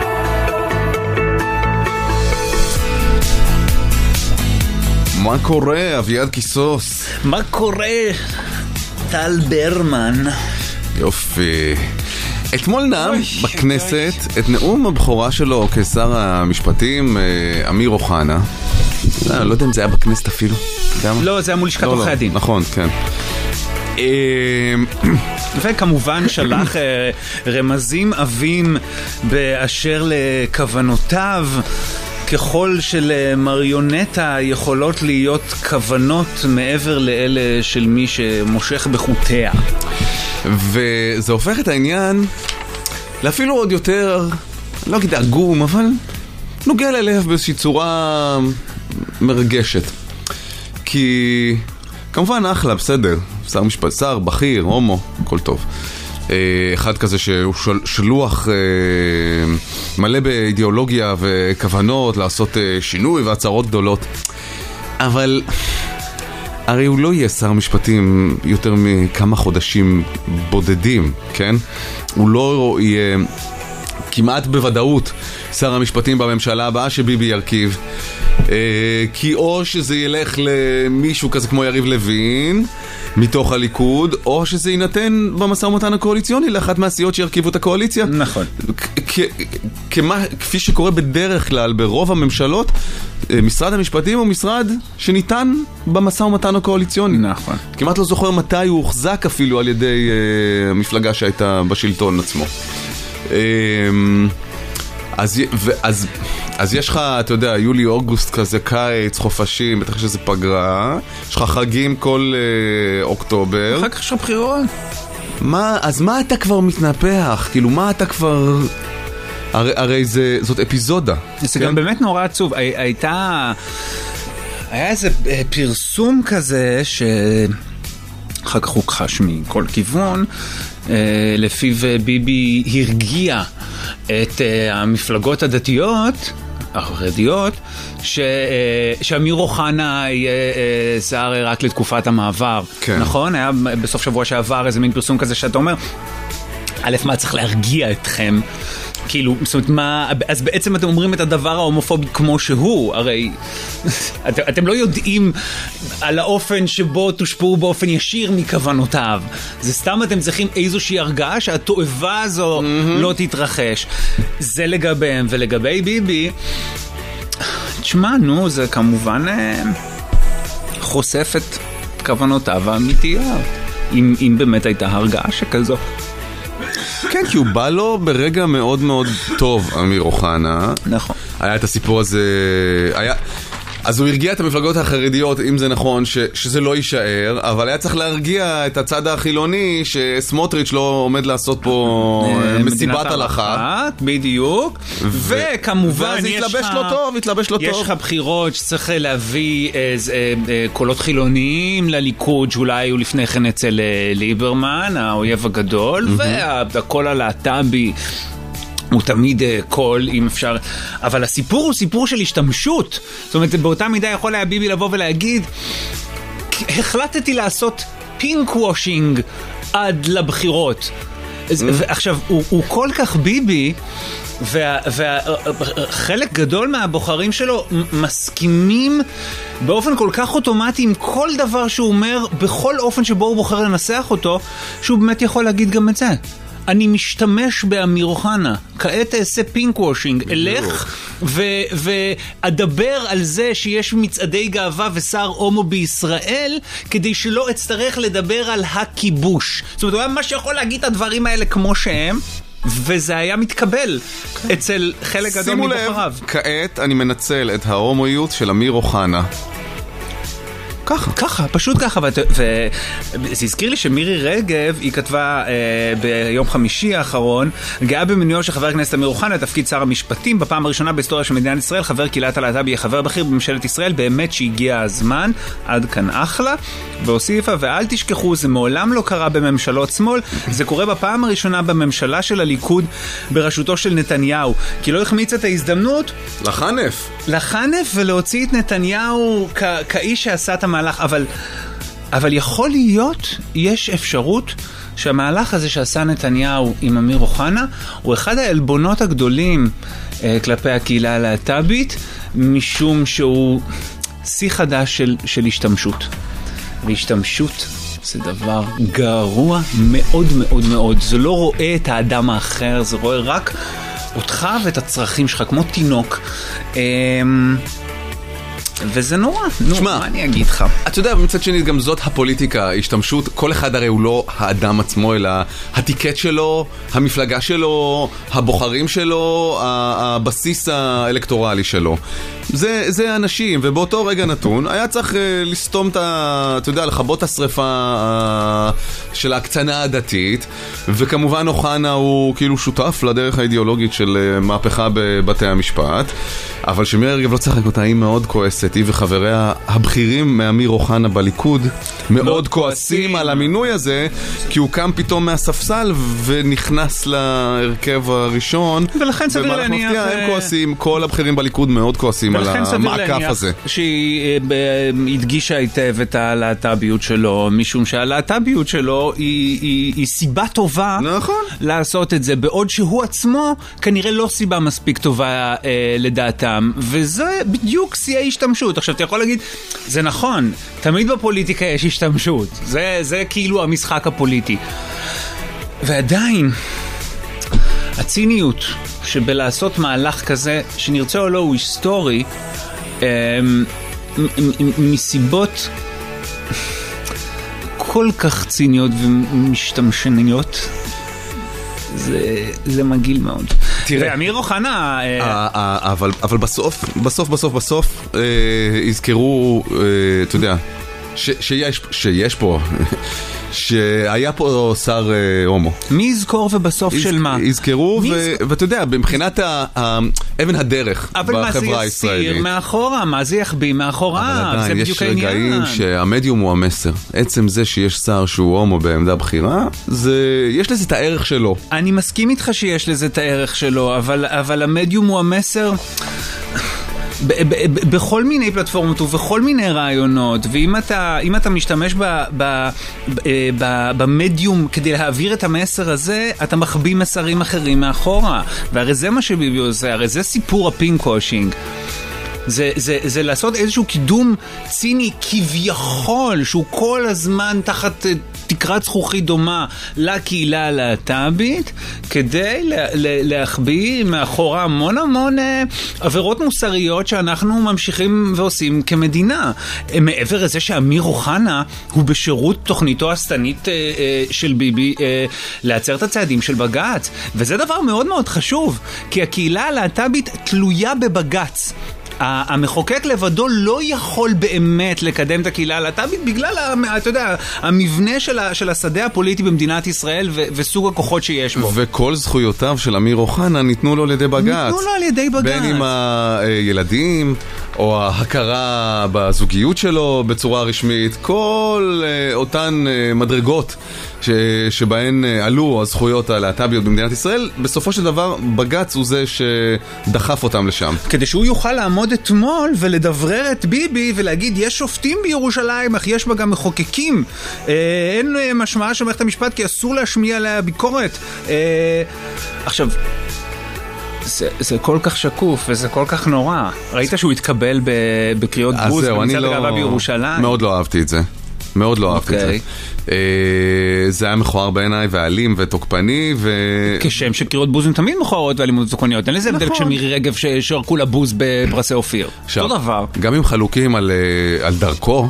Speaker 3: מה קורה, אביעד קיסוס?
Speaker 4: מה קורה, טל ברמן?
Speaker 3: יופי. אתמול נאם בכנסת את נאום הבכורה שלו כשר המשפטים, אמיר אוחנה. לא יודע אם זה היה בכנסת אפילו.
Speaker 4: לא, זה היה מול לשכת עורכי הדין.
Speaker 3: נכון, כן.
Speaker 4: וכמובן שלח רמזים עבים באשר לכוונותיו. ככל שלמריונטה יכולות להיות כוונות מעבר לאלה של מי שמושך בחוטיה.
Speaker 3: וזה הופך את העניין לאפילו עוד יותר, לא אגיד עגום, אבל נוגע ללב באיזושהי צורה מרגשת. כי כמובן אחלה, בסדר, שר משפט, שר, בכיר, הומו, הכל טוב. אחד כזה שהוא של, שלוח מלא באידיאולוגיה וכוונות לעשות שינוי והצהרות גדולות. אבל הרי הוא לא יהיה שר משפטים יותר מכמה חודשים בודדים, כן? הוא לא יהיה כמעט בוודאות שר המשפטים בממשלה הבאה שביבי ירכיב. כי או שזה ילך למישהו כזה כמו יריב לוין מתוך הליכוד, או שזה יינתן במשא ומתן הקואליציוני לאחת מהסיעות שירכיבו את הקואליציה.
Speaker 4: נכון.
Speaker 3: כפי שקורה בדרך כלל ברוב הממשלות, משרד המשפטים הוא משרד שניתן במשא ומתן הקואליציוני.
Speaker 4: נכון.
Speaker 3: כמעט לא זוכר מתי הוא הוחזק אפילו על ידי המפלגה שהייתה בשלטון עצמו. אז, אז, אז יש לך, אתה יודע, יולי, אוגוסט כזה, קיץ, חופשים, בטח שזה פגרה, יש לך חגים כל אה, אוקטובר.
Speaker 4: אחר כך יש לך בחירות.
Speaker 3: מה, אז מה אתה כבר מתנפח? כאילו, מה אתה כבר... הרי, הרי זה, זאת אפיזודה.
Speaker 4: זה
Speaker 3: כן?
Speaker 4: גם באמת נורא עצוב. הי, הייתה... היה איזה פרסום כזה ש... אחר כך הוא חש מכל כיוון, לפיו ביבי הרגיע את המפלגות הדתיות, החרדיות, שאמיר אוחנה יהיה שר רק לתקופת המעבר.
Speaker 3: כן.
Speaker 4: נכון? היה בסוף שבוע שעבר איזה מין פרסום כזה שאתה אומר, א', מה צריך להרגיע אתכם? כאילו, זאת אומרת, מה, אז בעצם אתם אומרים את הדבר ההומופובי כמו שהוא, הרי את, אתם לא יודעים על האופן שבו תושפעו באופן ישיר מכוונותיו. זה סתם אתם צריכים איזושהי הרגעה שהתועבה הזו mm-hmm. לא תתרחש. זה לגביהם, ולגבי ביבי, תשמע, נו, זה כמובן אה, חושף את כוונותיו האמיתיות, אם, אם באמת הייתה הרגעה שכזו.
Speaker 3: כן, כי הוא בא לו ברגע מאוד מאוד טוב, אמיר אוחנה.
Speaker 4: נכון.
Speaker 3: היה את הסיפור הזה, היה... אז הוא הרגיע את המפלגות החרדיות, אם זה נכון, ש... שזה לא יישאר, אבל היה צריך להרגיע את הצד החילוני, שסמוטריץ' לא עומד לעשות פה מסיבת הלכה.
Speaker 4: בדיוק. ו... וכמובן,
Speaker 3: ואז התלבש לו טוב, התלבש לו טוב.
Speaker 4: יש לך בחירות שצריך להביא איזה, קולות חילוניים לליכוד, שאולי הוא לפני כן אצל ליברמן, האויב הגדול, והקול הלהט"בי הוא תמיד קול, אם אפשר. אבל הסיפור הוא סיפור של השתמשות. זאת אומרת, באותה מידה יכול היה ביבי לבוא ולהגיד, החלטתי לעשות פינק וושינג עד לבחירות. עכשיו, הוא, הוא כל כך ביבי, וחלק גדול מהבוחרים שלו מסכימים באופן כל כך אוטומטי עם כל דבר שהוא אומר, בכל אופן שבו הוא בוחר לנסח אותו, שהוא באמת יכול להגיד גם את זה. אני משתמש באמיר אוחנה, כעת אעשה פינק וושינג, אלך ואדבר על זה שיש מצעדי גאווה ושר הומו בישראל, כדי שלא אצטרך לדבר על הכיבוש. זאת אומרת, הוא היה מה שיכול להגיד את הדברים האלה כמו שהם, וזה היה מתקבל אצל חלק גדול מבוחריו.
Speaker 3: שימו לב, כעת אני מנצל את ההומואיות של אמיר אוחנה. ככה.
Speaker 4: ככה, פשוט ככה. וזה הזכיר לי שמירי רגב, היא כתבה אה, ביום חמישי האחרון, גאה במינויו של חבר הכנסת אמיר אוחנה לתפקיד שר המשפטים, בפעם הראשונה בהיסטוריה של מדינת ישראל, חבר קהילת הלהט"ב יהיה חבר בכיר בממשלת ישראל, באמת שהגיע הזמן, עד כאן אחלה. והוסיפה, ואל תשכחו, זה מעולם לא קרה בממשלות שמאל, זה קורה בפעם הראשונה בממשלה של הליכוד בראשותו של נתניהו, כי לא החמיץ את ההזדמנות
Speaker 3: לחנף.
Speaker 4: לחנף ולהוציא את נתניהו כ- כאיש שעשה את המהלך, אבל, אבל יכול להיות, יש אפשרות שהמהלך הזה שעשה נתניהו עם אמיר אוחנה הוא אחד העלבונות הגדולים אה, כלפי הקהילה הלהט"בית, משום שהוא שיא חדש של, של השתמשות. והשתמשות זה דבר גרוע מאוד מאוד מאוד. זה לא רואה את האדם האחר, זה רואה רק אותך ואת הצרכים שלך, כמו תינוק. וזה נורא. נו, מה אני אגיד לך?
Speaker 3: אתה יודע, במצד שני גם זאת הפוליטיקה, השתמשות, כל אחד הרי הוא לא האדם עצמו, אלא הטיקט שלו, המפלגה שלו, הבוחרים שלו, הבסיס האלקטורלי שלו. זה, זה אנשים, ובאותו רגע נתון היה צריך uh, לסתום את ה... אתה יודע, לכבות את השריפה uh, של ההקצנה הדתית, וכמובן אוחנה הוא כאילו שותף לדרך האידיאולוגית של uh, מהפכה בבתי המשפט, אבל שמירי רגב לא צחק אותה, היא מאוד כועסת, היא וחבריה הבכירים מאמיר אוחנה בליכוד מאוד כועסים על המינוי הזה, כי הוא קם פתאום מהספסל ונכנס להרכב הראשון,
Speaker 4: ולכן סביר להניח
Speaker 3: הם כועסים, כל הבכירים בליכוד מאוד כועסים על המעקף הזה.
Speaker 4: שהיא הדגישה היטב את הלהט"ביות שלו, משום שהלהט"ביות שלו היא, היא, היא סיבה טובה
Speaker 3: נכון.
Speaker 4: לעשות את זה, בעוד שהוא עצמו כנראה לא סיבה מספיק טובה אה, לדעתם, וזה בדיוק שיאי השתמשות. עכשיו אתה יכול להגיד, זה נכון, תמיד בפוליטיקה יש השתמשות, זה, זה כאילו המשחק הפוליטי, ועדיין הציניות שבלעשות מהלך כזה, שנרצה או לא הוא היסטורי, מסיבות כל כך ציניות ומשתמשניות, זה, זה מגיל מאוד.
Speaker 3: תראה,
Speaker 4: אמיר אוחנה,
Speaker 3: אבל, אבל בסוף, בסוף, בסוף, בסוף, יזכרו, אתה יודע, שיש, שיש פה, שהיה פה שר הומו.
Speaker 4: מי יזכור ובסוף של מה?
Speaker 3: יזכרו, ואתה יודע, מבחינת אבן הדרך בחברה הישראלית.
Speaker 4: אבל מה זה יסיר מאחורה? מה זה יחביא מאחורה?
Speaker 3: אבל עדיין, יש רגעים שהמדיום הוא המסר. עצם זה שיש שר שהוא הומו בעמדה בחירה, יש לזה את הערך שלו.
Speaker 4: אני מסכים איתך שיש לזה את הערך שלו, אבל המדיום הוא המסר... בכל מיני פלטפורמות ובכל מיני רעיונות, ואם אתה, אם אתה משתמש ב, ב, ב, במדיום כדי להעביר את המסר הזה, אתה מחביא מסרים אחרים מאחורה, והרי זה מה שביבי עושה, הרי זה סיפור הפינק וושינג. זה, זה, זה לעשות איזשהו קידום ציני כביכול, שהוא כל הזמן תחת תקרת זכוכית דומה לקהילה הלהט"בית, כדי לה, לה, להחביא מאחורה המון המון עבירות מוסריות שאנחנו ממשיכים ועושים כמדינה. מעבר לזה שאמיר אוחנה הוא בשירות תוכניתו הסתנית אה, אה, של ביבי אה, לעצר את הצעדים של בג"ץ, וזה דבר מאוד מאוד חשוב, כי הקהילה הלהט"בית תלויה בבג"ץ. המחוקק לבדו לא יכול באמת לקדם את הקהילה הלהט"בית בגלל, אתה יודע, המבנה של, ה, של השדה הפוליטי במדינת ישראל ו, וסוג הכוחות שיש בו.
Speaker 3: וכל זכויותיו של אמיר אוחנה ניתנו לו על ידי בג"ץ.
Speaker 4: ניתנו לו על ידי בג"ץ.
Speaker 3: בין עם הילדים או ההכרה בזוגיות שלו בצורה רשמית, כל אותן מדרגות ש... שבהן עלו הזכויות הלהט"ביות במדינת ישראל, בסופו של דבר בג"ץ הוא זה שדחף אותם לשם.
Speaker 4: כדי שהוא יוכל לעמוד אתמול ולדברר את ביבי ולהגיד, יש שופטים בירושלים, אך יש בה גם מחוקקים. אה, אין משמעה של מערכת המשפט, כי אסור להשמיע עליה ביקורת. אה, עכשיו... זה, זה כל כך שקוף וזה כל כך נורא. ראית שהוא התקבל בקריאות בוז במצעד הגאווה בירושלים?
Speaker 3: מאוד לא אהבתי את זה. מאוד לא אהבתי את זה. זה היה מכוער בעיניי, ואלים ותוקפני, ו...
Speaker 4: כשם שקריאות בוז הם תמיד מכוערות ואלימות ותוקפניות. אין לזה הבדל כשמירי רגב ששרקו לה בוז בפרסי אופיר. אותו דבר.
Speaker 3: גם אם חלוקים על דרכו,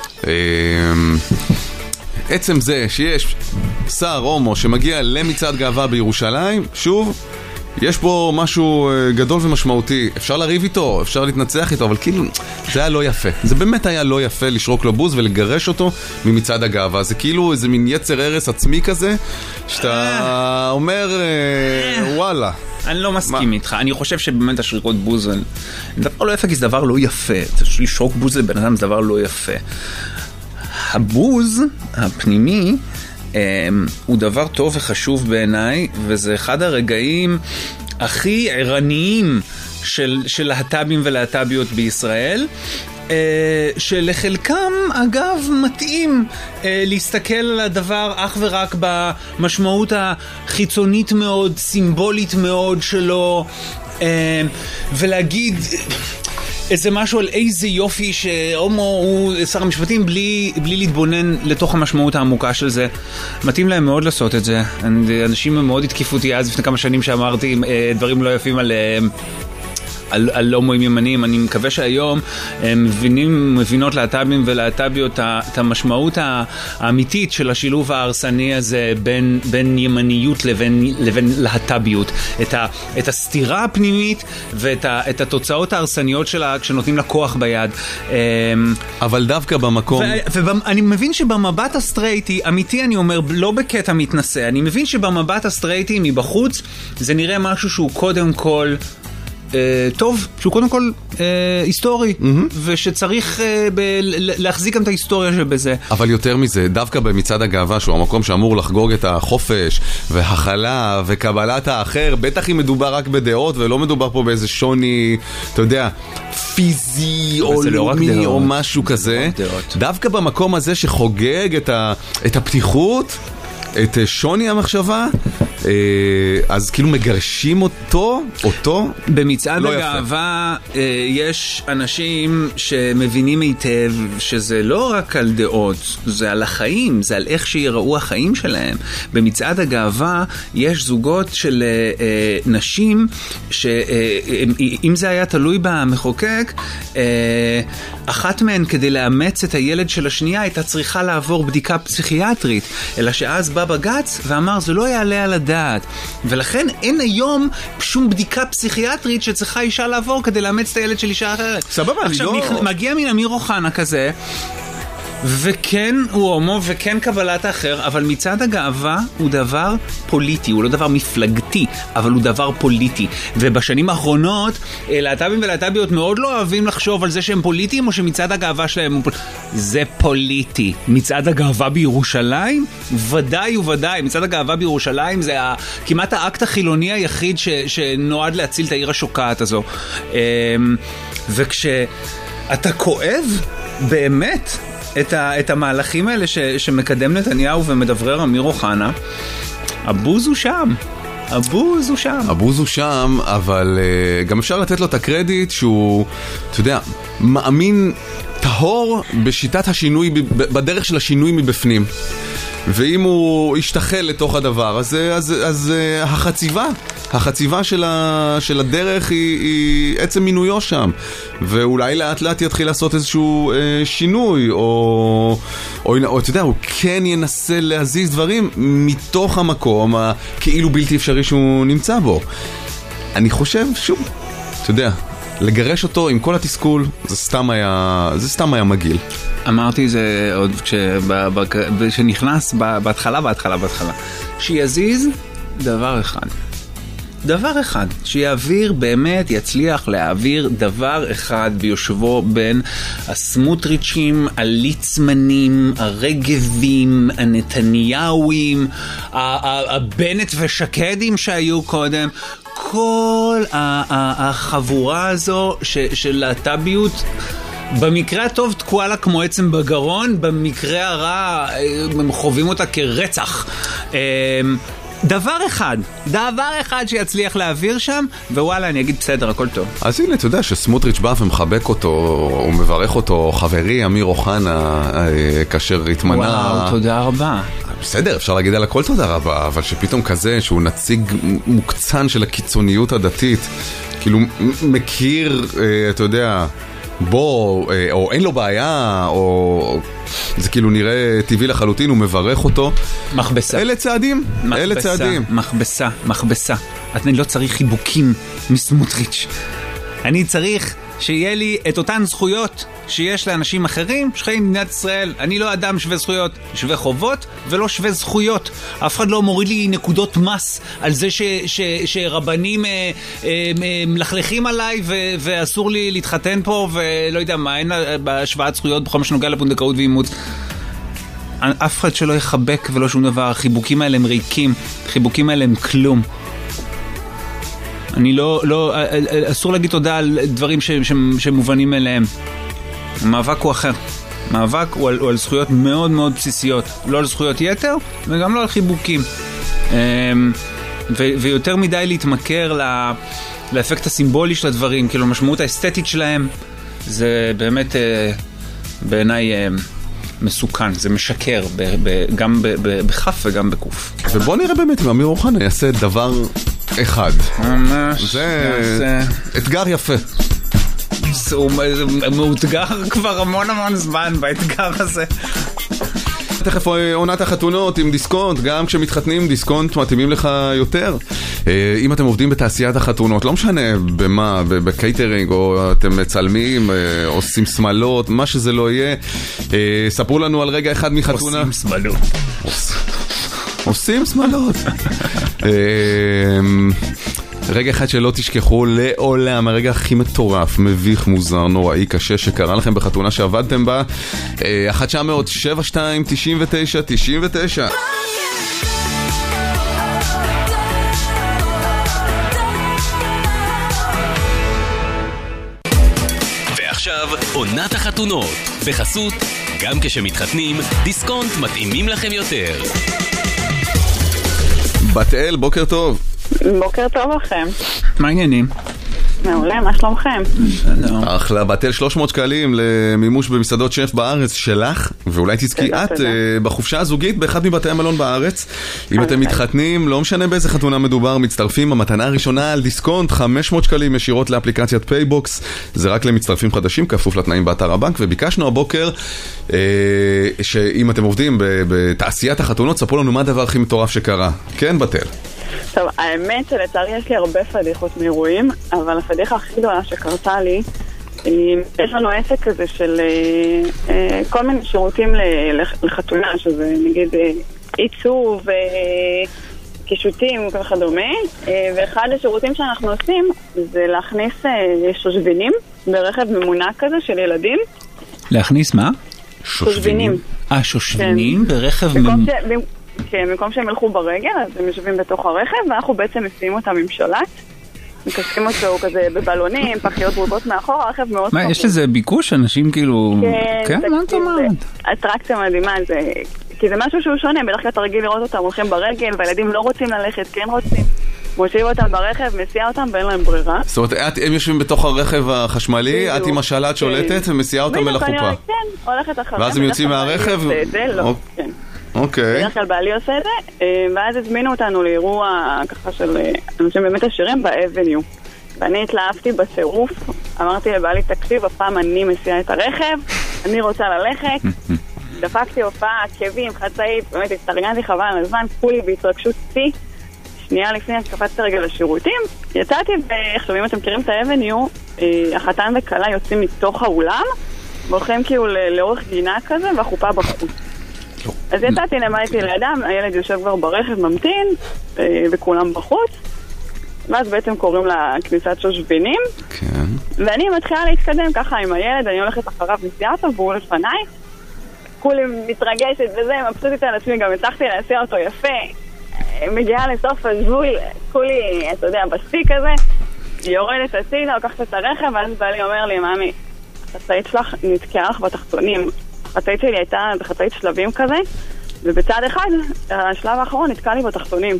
Speaker 3: עצם זה שיש שר הומו שמגיע למצעד גאווה בירושלים, שוב, יש פה משהו גדול ומשמעותי. אפשר לריב איתו, אפשר להתנצח איתו, אבל כאילו, זה היה לא יפה. זה באמת היה לא יפה לשרוק לו בוז ולגרש אותו ממצעד הגאווה. זה כאילו איזה מין יצר הרס עצמי כזה, שאתה אומר, וואלה.
Speaker 4: אני לא מסכים איתך. אני חושב שבאמת השריקות בוז זה דבר לא יפה, כי זה דבר לא יפה. לשרוק בוז לבן אדם זה דבר לא יפה. הבוז הפנימי הוא דבר טוב וחשוב בעיניי, וזה אחד הרגעים הכי ערניים של, של להט"בים ולהט"ביות בישראל, שלחלקם אגב מתאים להסתכל על הדבר אך ורק במשמעות החיצונית מאוד, סימבולית מאוד שלו, ולהגיד איזה משהו על איזה יופי שהומו הוא שר המשפטים בלי, בלי להתבונן לתוך המשמעות העמוקה של זה. מתאים להם מאוד לעשות את זה. אנשים מאוד התקיפו אותי אז לפני כמה שנים שאמרתי דברים לא יפים על... על, על הומואים ימניים. אני מקווה שהיום הם מבינים, מבינות להט"בים ולהט"ביות את המשמעות האמיתית של השילוב ההרסני הזה בין, בין ימניות לבין, לבין להט"ביות. את, ה, את הסתירה הפנימית ואת ה, את התוצאות ההרסניות שלה כשנותנים לה כוח ביד.
Speaker 3: אבל דווקא במקום...
Speaker 4: ואני מבין שבמבט הסטרייטי, אמיתי אני אומר, לא בקטע מתנשא, אני מבין שבמבט הסטרייטי מבחוץ זה נראה משהו שהוא קודם כל... טוב, שהוא קודם כל היסטורי, ושצריך להחזיק גם את ההיסטוריה שבזה.
Speaker 3: אבל יותר מזה, דווקא במצעד הגאווה, שהוא המקום שאמור לחגוג את החופש והחלה וקבלת האחר, בטח אם מדובר רק בדעות ולא מדובר פה באיזה שוני, אתה יודע, פיזי או לאומי או משהו כזה. דווקא במקום הזה שחוגג את הפתיחות, את שוני המחשבה, אז כאילו מגרשים אותו, אותו,
Speaker 4: במצעד הגאווה יש אנשים שמבינים היטב שזה לא רק על דעות, זה על החיים, זה על איך שיראו החיים שלהם. במצעד הגאווה יש זוגות של נשים שאם זה היה תלוי במחוקק, אחת מהן כדי לאמץ את הילד של השנייה הייתה צריכה לעבור בדיקה פסיכיאטרית, אלא שאז בא בגץ ואמר זה לא יעלה על הדעת, ולכן אין היום שום בדיקה פסיכיאטרית שצריכה אישה לעבור כדי לאמץ את הילד של אישה אחרת.
Speaker 3: סבבה, אני לא...
Speaker 4: עכשיו מגיע מן אמיר אוחנה כזה, וכן הוא הומו וכן קבלת האחר, אבל מצעד הגאווה הוא דבר פוליטי, הוא לא דבר מפלגתי, אבל הוא דבר פוליטי. ובשנים האחרונות להט"בים ולהט"ביות מאוד לא אוהבים לחשוב על זה שהם פוליטיים, או שמצעד הגאווה שלהם הוא פוליטי. זה פוליטי. מצעד הגאווה בירושלים? ודאי וודאי. מצעד הגאווה בירושלים זה ה... כמעט האקט החילוני היחיד ש... שנועד להציל את העיר השוקעת הזו. וכשאתה כואב באמת את, ה, את המהלכים האלה ש, שמקדם נתניהו ומדברר אמיר אוחנה, הבוז הוא שם. הבוז הוא שם.
Speaker 3: הבוז הוא שם, אבל uh, גם אפשר לתת לו את הקרדיט שהוא, אתה יודע, מאמין טהור בשיטת השינוי, בדרך של השינוי מבפנים. ואם הוא ישתחל לתוך הדבר, אז, אז, אז uh, החציבה, החציבה של, ה, של הדרך היא, היא עצם מינויו שם. ואולי לאט לאט יתחיל לעשות איזשהו uh, שינוי, או, או, או אתה יודע, הוא כן ינסה להזיז דברים מתוך המקום הכאילו בלתי אפשרי שהוא נמצא בו. אני חושב, שוב, אתה יודע, לגרש אותו עם כל התסכול, זה סתם היה, זה סתם היה מגעיל.
Speaker 4: אמרתי זה עוד כשנכנס בהתחלה, בהתחלה, בהתחלה. שיזיז דבר אחד. דבר אחד. שיעביר באמת, יצליח להעביר דבר אחד ביושבו בין הסמוטריצ'ים, הליצמנים, הרגבים, הנתניהווים, הבנט ושקדים שהיו קודם. כל החבורה הזו של להט"ביות במקרה הטוב תקועה לה כמו עצם בגרון, במקרה הרע הם חווים אותה כרצח. דבר אחד, דבר אחד שיצליח להעביר שם, ווואלה, אני אגיד בסדר, הכל טוב.
Speaker 3: אז הנה, אתה יודע שסמוטריץ' בא ומחבק אותו, הוא מברך אותו, חברי אמיר אוחנה, כאשר התמנה...
Speaker 4: וואו, תודה רבה.
Speaker 3: בסדר, אפשר להגיד על הכל תודה רבה, אבל שפתאום כזה, שהוא נציג מוקצן של הקיצוניות הדתית, כאילו מכיר, אתה יודע... בו, או אין לו בעיה, או זה כאילו נראה טבעי לחלוטין, הוא מברך אותו.
Speaker 4: מכבסה.
Speaker 3: אלה צעדים,
Speaker 4: מכבסה,
Speaker 3: אלה צעדים.
Speaker 4: מכבסה, מכבסה. אני לא צריך חיבוקים מסמוטריץ'. אני צריך שיהיה לי את אותן זכויות שיש לאנשים אחרים שחיים במדינת ישראל. אני לא אדם שווה זכויות, שווה חובות ולא שווה זכויות. אף אחד לא מוריד לי נקודות מס על זה ש, ש, שרבנים אה, אה, אה, מלכלכים עליי ו, ואסור לי להתחתן פה ולא יודע מה, אין בהשוואת זכויות בכל מה שנוגע לפונדקאות ואימוץ. אף אחד שלא יחבק ולא שום דבר. החיבוקים האלה הם ריקים, החיבוקים האלה הם כלום. אני לא, לא, אסור להגיד תודה על דברים ש, ש, שמובנים אליהם. המאבק הוא אחר. מאבק הוא על, הוא על זכויות מאוד מאוד בסיסיות. לא על זכויות יתר וגם לא על חיבוקים. ו, ויותר מדי להתמכר ל, לאפקט הסימבולי של הדברים, כאילו המשמעות האסתטית שלהם, זה באמת בעיניי מסוכן, זה משקר, ב, ב, גם ב, ב, בחף וגם בקוף.
Speaker 3: ובוא נראה באמת אם אמיר אוחנה יעשה דבר אחד.
Speaker 4: ממש.
Speaker 3: זה אתגר יפה.
Speaker 4: הוא מאותגר כבר המון המון זמן באתגר הזה.
Speaker 3: תכף עונת החתונות עם דיסקונט, גם כשמתחתנים דיסקונט מתאימים לך יותר. אם אתם עובדים בתעשיית החתונות, לא משנה במה, בקייטרינג, או אתם מצלמים, עושים סמלות, מה שזה לא יהיה, ספרו לנו על רגע אחד מחתונה.
Speaker 4: עושים סמלות.
Speaker 3: עושים סמלות. רגע אחד שלא תשכחו לעולם, הרגע הכי מטורף, מביך, מוזר, נוראי, קשה שקרה לכם בחתונה שעבדתם בה. אחת תשע אפס אפס שבע שתיים תשעים ותשע תשעים ותשע.
Speaker 5: ועכשיו עונת החתונות בחסות, גם כשמתחתנים דיסקונט מתאימים לכם יותר.
Speaker 3: בת אל, בוקר טוב.
Speaker 10: בוקר טוב לכם.
Speaker 4: מה העניינים?
Speaker 10: מעולה, מה שלומכם?
Speaker 3: אחלה, בתל שלוש מאות שקלים למימוש במסעדות שף בארץ שלך, ואולי תזכי את בחופשה הזוגית באחד מבתי המלון בארץ. אם אתם מתחתנים, לא משנה באיזה חתונה מדובר, מצטרפים, המתנה הראשונה על דיסקונט, חמש מאות שקלים ישירות לאפליקציית פייבוקס, זה רק למצטרפים חדשים, כפוף לתנאים באתר הבנק. וביקשנו הבוקר שאם אתם עובדים בתעשיית החתונות, ספרו לנו מה הדבר הכי מטורף שקרה. כן, בתל?
Speaker 10: טוב, האמת שלצערי יש לי הרבה פדיחות מאירועים, אבל הפדיחה הכי גדולה שקרתה לי, יש לנו עסק כזה של כל מיני שירותים לחתונה, שזה נגיד עיצוב, קישוטים וכדומה, ואחד השירותים שאנחנו עושים זה להכניס שושבינים ברכב ממונע כזה של ילדים.
Speaker 4: להכניס מה?
Speaker 10: שושבינים.
Speaker 4: אה, שושבינים ברכב ממונע.
Speaker 10: כן, במקום שהם ילכו ברגל, אז הם יושבים בתוך הרכב, ואנחנו בעצם מסיעים אותם עם שלט. מקשרים אותו כזה בבלונים, פחיות רובות מאחור, הרכב מאוד
Speaker 4: מה, יש לזה ביקוש? אנשים כאילו...
Speaker 10: כן, מה את אומרת? אטרקציה מדהימה, כי זה משהו שהוא שונה, בדרך כלל אתה רגיל לראות אותם הולכים ברגל, והילדים לא רוצים ללכת, כן רוצים. מושיב אותם ברכב, מסיע אותם, ואין להם ברירה.
Speaker 3: זאת אומרת, הם יושבים בתוך הרכב החשמלי, את עם השלט שולטת, ומסיעה אותם אל החופה.
Speaker 10: כן, הולכת אחריהם.
Speaker 3: ואז הם יוצאים מהרכב?
Speaker 10: כן.
Speaker 3: אוקיי.
Speaker 10: בדרך כלל בעלי עושה את זה, ואז הזמינו אותנו לאירוע ככה של אנשים באמת עשירים באבניו. ואני התלהבתי בצירוף, אמרתי לבעלי, תקשיב, הפעם אני מסיעה את הרכב, אני רוצה ללכת, דפקתי הופעה, עקבים, חצאית, באמת התארגנתי חבל על הזמן, כולי בהתרגשות צי, שנייה לפני קפצתי רגע לשירותים, יצאתי, ועכשיו אם אתם מכירים את האבניו, החתן וכלה יוצאים מתוך האולם, והולכים כאילו לאורך גינה כזה, והחופה בחוץ. אז יצאתי, נעמדתי לידם, הילד יושב כבר ברכב, ממתין, וכולם בחוץ, ואז בעצם קוראים לה כניסת שושבינים, ואני מתחילה להתקדם ככה עם הילד, אני הולכת אחריו נסיעה אותו, והוא לפניי, כולי מתרגשת וזה, מבסוטית על עצמי, גם הצלחתי להסיע אותו יפה, מגיעה לסוף הגבול, כולי, אתה יודע, בשיא כזה, יורדת הצידה, לוקחת את הרכב, ואז בעלי אומר לי, מאמי, החצאית שלך נתקעה לך בתחתונים, החצאית שלי הייתה בחצאית שלבים כזה, ובצד אחד, השלב האחרון נתקע לי בתחתונים.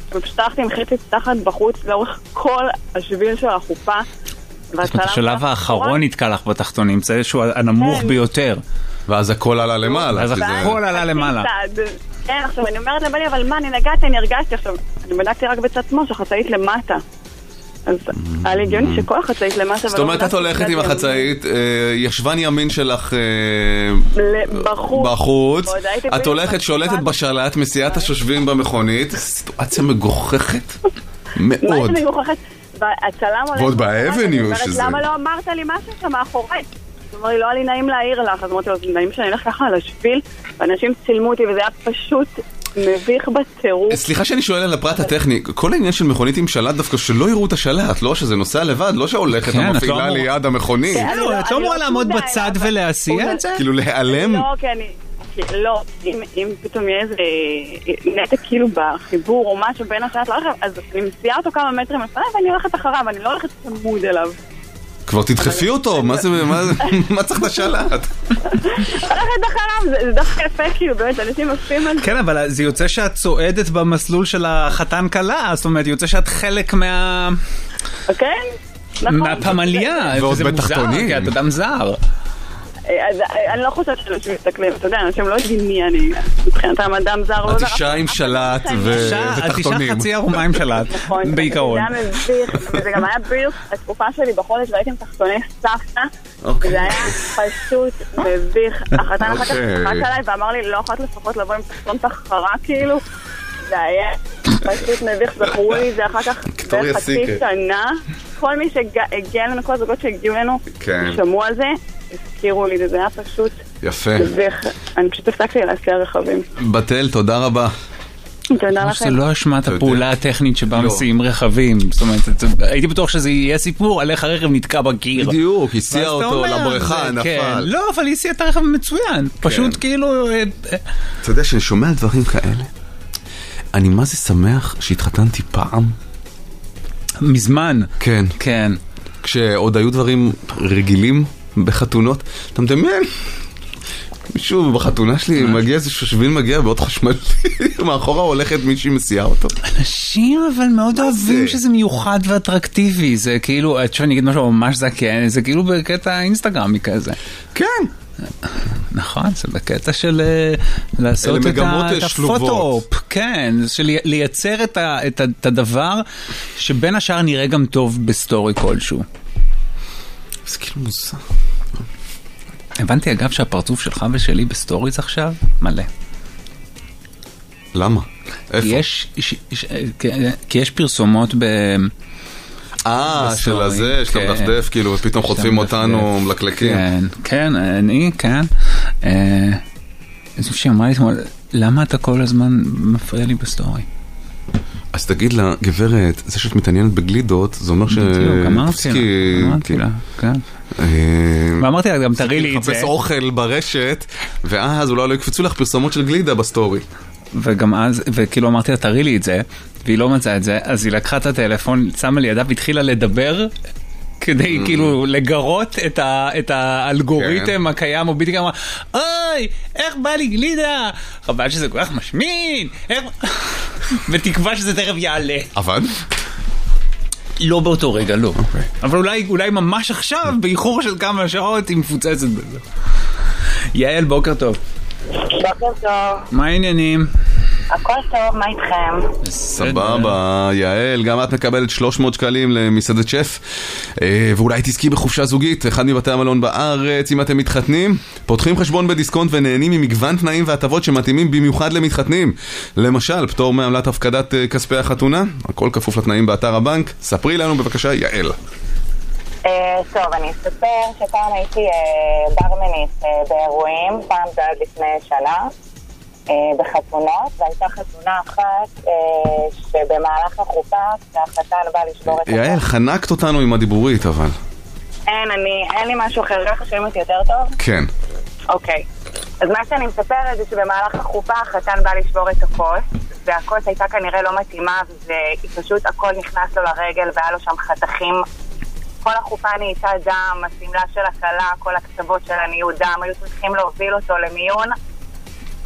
Speaker 10: ופשטחתי עם חיצי תחת בחוץ לאורך כל השביל של החופה.
Speaker 4: זאת אומרת, השלב האחרון נתקע לך בתחתונים, זה שהוא הנמוך ביותר.
Speaker 3: ואז הכל עלה למעלה.
Speaker 4: אז הכל עלה למעלה.
Speaker 10: כן, עכשיו אני אומרת לבלי, אבל מה, אני נגעתי, אני הרגשתי, עכשיו, אני בדקתי רק בצד שמאל, שהחצאית למטה. אז היה לי הגיוני שכל החצאית למטה...
Speaker 3: זאת אומרת, את הולכת עם החצאית, ישבן ימין שלך בחוץ, את הולכת, שולטת בשלט, מסיעת השושבים במכונית, סיטואציה מגוחכת מאוד.
Speaker 10: מה זה מגוחכת?
Speaker 3: ועוד באבניו שזה...
Speaker 10: למה לא אמרת לי משהו שם מאחורי? זאת אומרת, לא היה לי נעים להעיר לך, אז אמרתי לו, נעים שאני אלך ככה על השביל, ואנשים צילמו אותי, וזה היה פשוט מביך בטירוף.
Speaker 3: סליחה שאני שואל על הפרט הטכני, כל העניין של מכונית עם שלט דווקא שלא יראו את השלט, לא שזה נוסע לבד, לא שהולכת המפעילה ליד המכונית.
Speaker 4: את לא אמורה לעמוד בצד ולהסיע את זה?
Speaker 3: כאילו להיעלם?
Speaker 10: לא, כי אני... לא, אם פתאום יהיה איזה נתק כאילו בחיבור או משהו בין השלט לרכב, אז אני מסיעה אותו כמה מטרים לפני ואני הולכת אחריו, אני לא הולכת צמוד אליו.
Speaker 3: כבר תדחפי אותו, מה זה, מה צריך את השלט?
Speaker 10: הולכת אחריו, זה דווקא יפה כאילו, באמת, אנשים עושים על זה.
Speaker 4: כן, אבל זה יוצא שאת צועדת במסלול של החתן קלה, זאת אומרת, יוצא שאת חלק מה...
Speaker 10: אוקיי?
Speaker 4: מהפמליה,
Speaker 3: ועוד בתחתונים.
Speaker 4: כי את אדם זר.
Speaker 10: אני לא חושבת שאנשים מסתכלים, אתה יודע, אנשים לא יודעים מי אני, מבחינתם אדם זר לא זר.
Speaker 3: את אישה עם שלט ותחתונים.
Speaker 4: את אישה חצי ערומה עם שלט, בעיקרון.
Speaker 10: זה היה מביך, וזה גם היה בדיוק התקופה שלי בחודש, והייתם תחתוני סבתא, וזה היה פשוט מביך. החתן אחר כך צחק עליי ואמר לי, לא יכולת לפחות לבוא עם תחתון תחרה כאילו, זה היה פשוט מביך, זכרו לי, זה אחר כך בחצי שנה, כל מי שהגיע לנו, כל הזוגות שהגיעו לנו, שמעו על זה, הזכירו לי, זה היה פשוט...
Speaker 3: יפה.
Speaker 10: אני פשוט הפסקתי להסיע רכבים.
Speaker 3: בתל, תודה רבה.
Speaker 10: תודה לכם.
Speaker 4: זה לא אשמת הפעולה הטכנית שבה מסיעים רכבים. זאת אומרת, הייתי בטוח שזה יהיה סיפור על איך הרכב נתקע בקיר.
Speaker 3: בדיוק, הסיע אותו לבריכה, נפל.
Speaker 4: לא, אבל היא הסיעה את הרכב מצוין. פשוט כאילו...
Speaker 3: אתה יודע שאני שומע דברים כאלה. אני מה זה שמח שהתחתנתי פעם?
Speaker 4: מזמן.
Speaker 3: כן.
Speaker 4: כן.
Speaker 3: כשעוד היו דברים רגילים בחתונות, אתה מדמיין? מישהו בחתונה שלי מגיע איזה שושבין מגיע בעוד חשמלי, מאחורה הולכת מישהי מסיעה אותו.
Speaker 4: אנשים אבל מאוד אוהבים שזה מיוחד ואטרקטיבי, זה כאילו, את שאני אגיד משהו ממש זקן, זה כאילו בקטע אינסטגרמי כזה.
Speaker 3: כן.
Speaker 4: נכון, זה בקטע של לעשות את הפוטו-אופ, כן, של לייצר את הדבר שבין השאר נראה גם טוב בסטורי כלשהו.
Speaker 3: זה כאילו מוזר.
Speaker 4: הבנתי אגב שהפרצוף שלך ושלי בסטוריז עכשיו מלא.
Speaker 3: למה? איפה?
Speaker 4: יש, ש, ש, כי יש פרסומות ב...
Speaker 3: אה, של הזה, שאתה מדפדף, כאילו, ופתאום חוטפים אותנו מלקלקים.
Speaker 4: כן, כן, אני, כן. איזו שהיא אמרה לי, למה אתה כל הזמן מפריע לי בסטורי?
Speaker 3: אז תגיד לה, גברת, זה שאת מתעניינת בגלידות, זה אומר ש...
Speaker 4: בדיוק, אמרתי לה, אמרתי לה, כן. ואמרתי לה, גם תראי לי את זה.
Speaker 3: לחפש אוכל ברשת, ואז אולי לא יקפצו לך פרסומות של גלידה בסטורי.
Speaker 4: וגם אז, וכאילו אמרתי לה, תראי לי את זה, והיא לא מצאה את זה, אז היא לקחה את הטלפון, שמה לידה והתחילה לדבר, כדי כאילו לגרות את האלגוריתם הקיים, או בדיוק אמרה, אוי, איך בא לי גלידה? חבל שזה כל כך משמין, ותקווה שזה תכף יעלה.
Speaker 3: עבד?
Speaker 4: לא באותו רגע, לא. אבל אולי, אולי ממש עכשיו, באיחור של כמה שעות, היא מפוצצת בזה. יעל, בוקר טוב.
Speaker 7: בוקר טוב.
Speaker 4: מה העניינים?
Speaker 7: הכל טוב, מה איתכם?
Speaker 3: סבבה, יעל, גם את מקבלת שלוש מאות שקלים למסעדת שף, ואולי תזכי בחופשה זוגית, אחד מבתי המלון בארץ. אם אתם מתחתנים, פותחים חשבון בדיסקונט ונהנים ממגוון תנאים והטבות שמתאימים במיוחד למתחתנים. למשל, פטור מעמלת הפקדת כספי החתונה, הכל כפוף לתנאים באתר הבנק. ספרי לנו בבקשה, יעל.
Speaker 7: טוב, אני אספר שפעם הייתי ברמנית באירועים, פעם זה עד לפני שנה. בחתונות, והייתה חתונה אחת שבמהלך החופה שהחתן בא לשבור את החתונה.
Speaker 3: יעל, חנקת אותנו עם הדיבורית, אבל
Speaker 7: אין, אני, אין לי משהו אחר, רק חושבים אותי יותר טוב?
Speaker 3: כן.
Speaker 7: אוקיי, אז מה שאני מספרת זה שבמהלך החופה החתן בא לשבור את הכוס, והכוס הייתה כנראה לא מתאימה, ופשוט הכל נכנס לו לרגל והיה לו שם חתכים. כל החופה נהייתה דם, הסמלה של הכלה, כל הקצוות שלה נהיו דם, היו צריכים להוביל אותו למיון.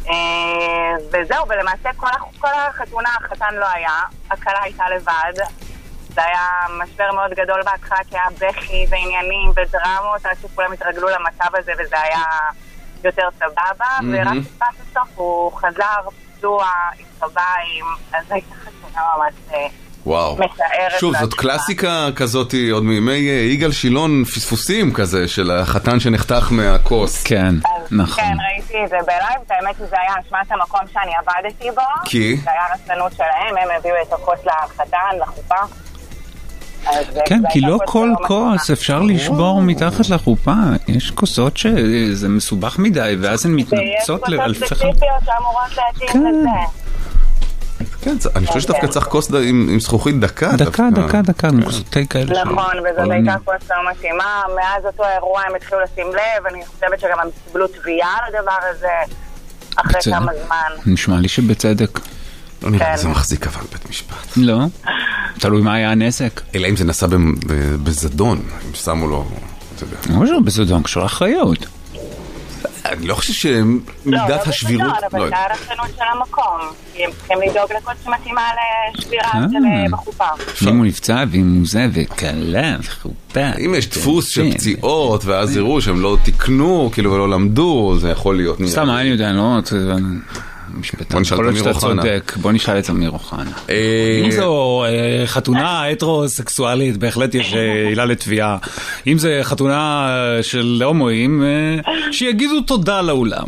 Speaker 10: וזהו, ולמעשה כל החתונה, החתן לא היה, הכלה הייתה לבד. זה היה משבר מאוד גדול בהתחלה, כי היה בכי ועניינים ודרמות, עד שכולם התרגלו למצב הזה, וזה היה יותר סבבה, ורק בסוף בסוף הוא חזר פצוע, התחביים, אז הייתה חתונה ממש
Speaker 3: וואו. שוב, זאת קלאסיקה כזאת, עוד מימי יגאל שילון, פספוסים כזה, של החתן שנחתך מהכוס.
Speaker 4: כן, נכון.
Speaker 10: כן, ראיתי את זה בלייב, האמת שזה היה אשמת המקום שאני עבדתי בו.
Speaker 3: כי?
Speaker 10: זה היה רצנות שלהם, הם הביאו את הכוס לחתן, לחופה.
Speaker 4: כן, כי לא כל כוס אפשר לשבור מתחת לחופה. יש כוסות שזה מסובך מדי, ואז הן מתנפצות לאלפי חיים.
Speaker 10: ויש כוסות ספציפיות שאמורות להתאים לזה.
Speaker 3: כן, אני חושב שדווקא צריך כוס עם זכוכית דקה.
Speaker 4: דקה, דקה, דקה, כוסותי כאלה.
Speaker 10: נכון, וזאת הייתה כוס לא מתאימה. מאז אותו אירוע הם התחילו לשים לב, אני חושבת שגם הם קיבלו תביעה לדבר הזה אחרי כמה זמן.
Speaker 4: נשמע לי שבצדק.
Speaker 3: לא נראה, זה מחזיק אבל בית משפט.
Speaker 4: לא, תלוי מה היה הנזק.
Speaker 3: אלא אם זה נסע בזדון, אם שמו לו, אתה יודע.
Speaker 4: לא, בזדון קשור אחריות.
Speaker 3: אני לא חושב שמידת השבירות...
Speaker 10: לא, אבל זה הרצנות של המקום. כי הם צריכים לדאוג לכל שמתאימה לשבירה של בחופה.
Speaker 4: אם הוא נפצע ואם הוא זה וקלה וחופה.
Speaker 3: אם יש דפוס של פציעות ואז יראו שהם לא תקנו כאילו ולא למדו, זה יכול להיות...
Speaker 4: סתם, אני יודע, לא...
Speaker 3: בוא נשאל את אמיר אוחנה.
Speaker 4: בוא נשאל את אמיר אוחנה. אם זו חתונה הטרוסקסואלית, בהחלט יש עילה לתביעה. אם זה חתונה של הומואים, שיגידו תודה לאולם.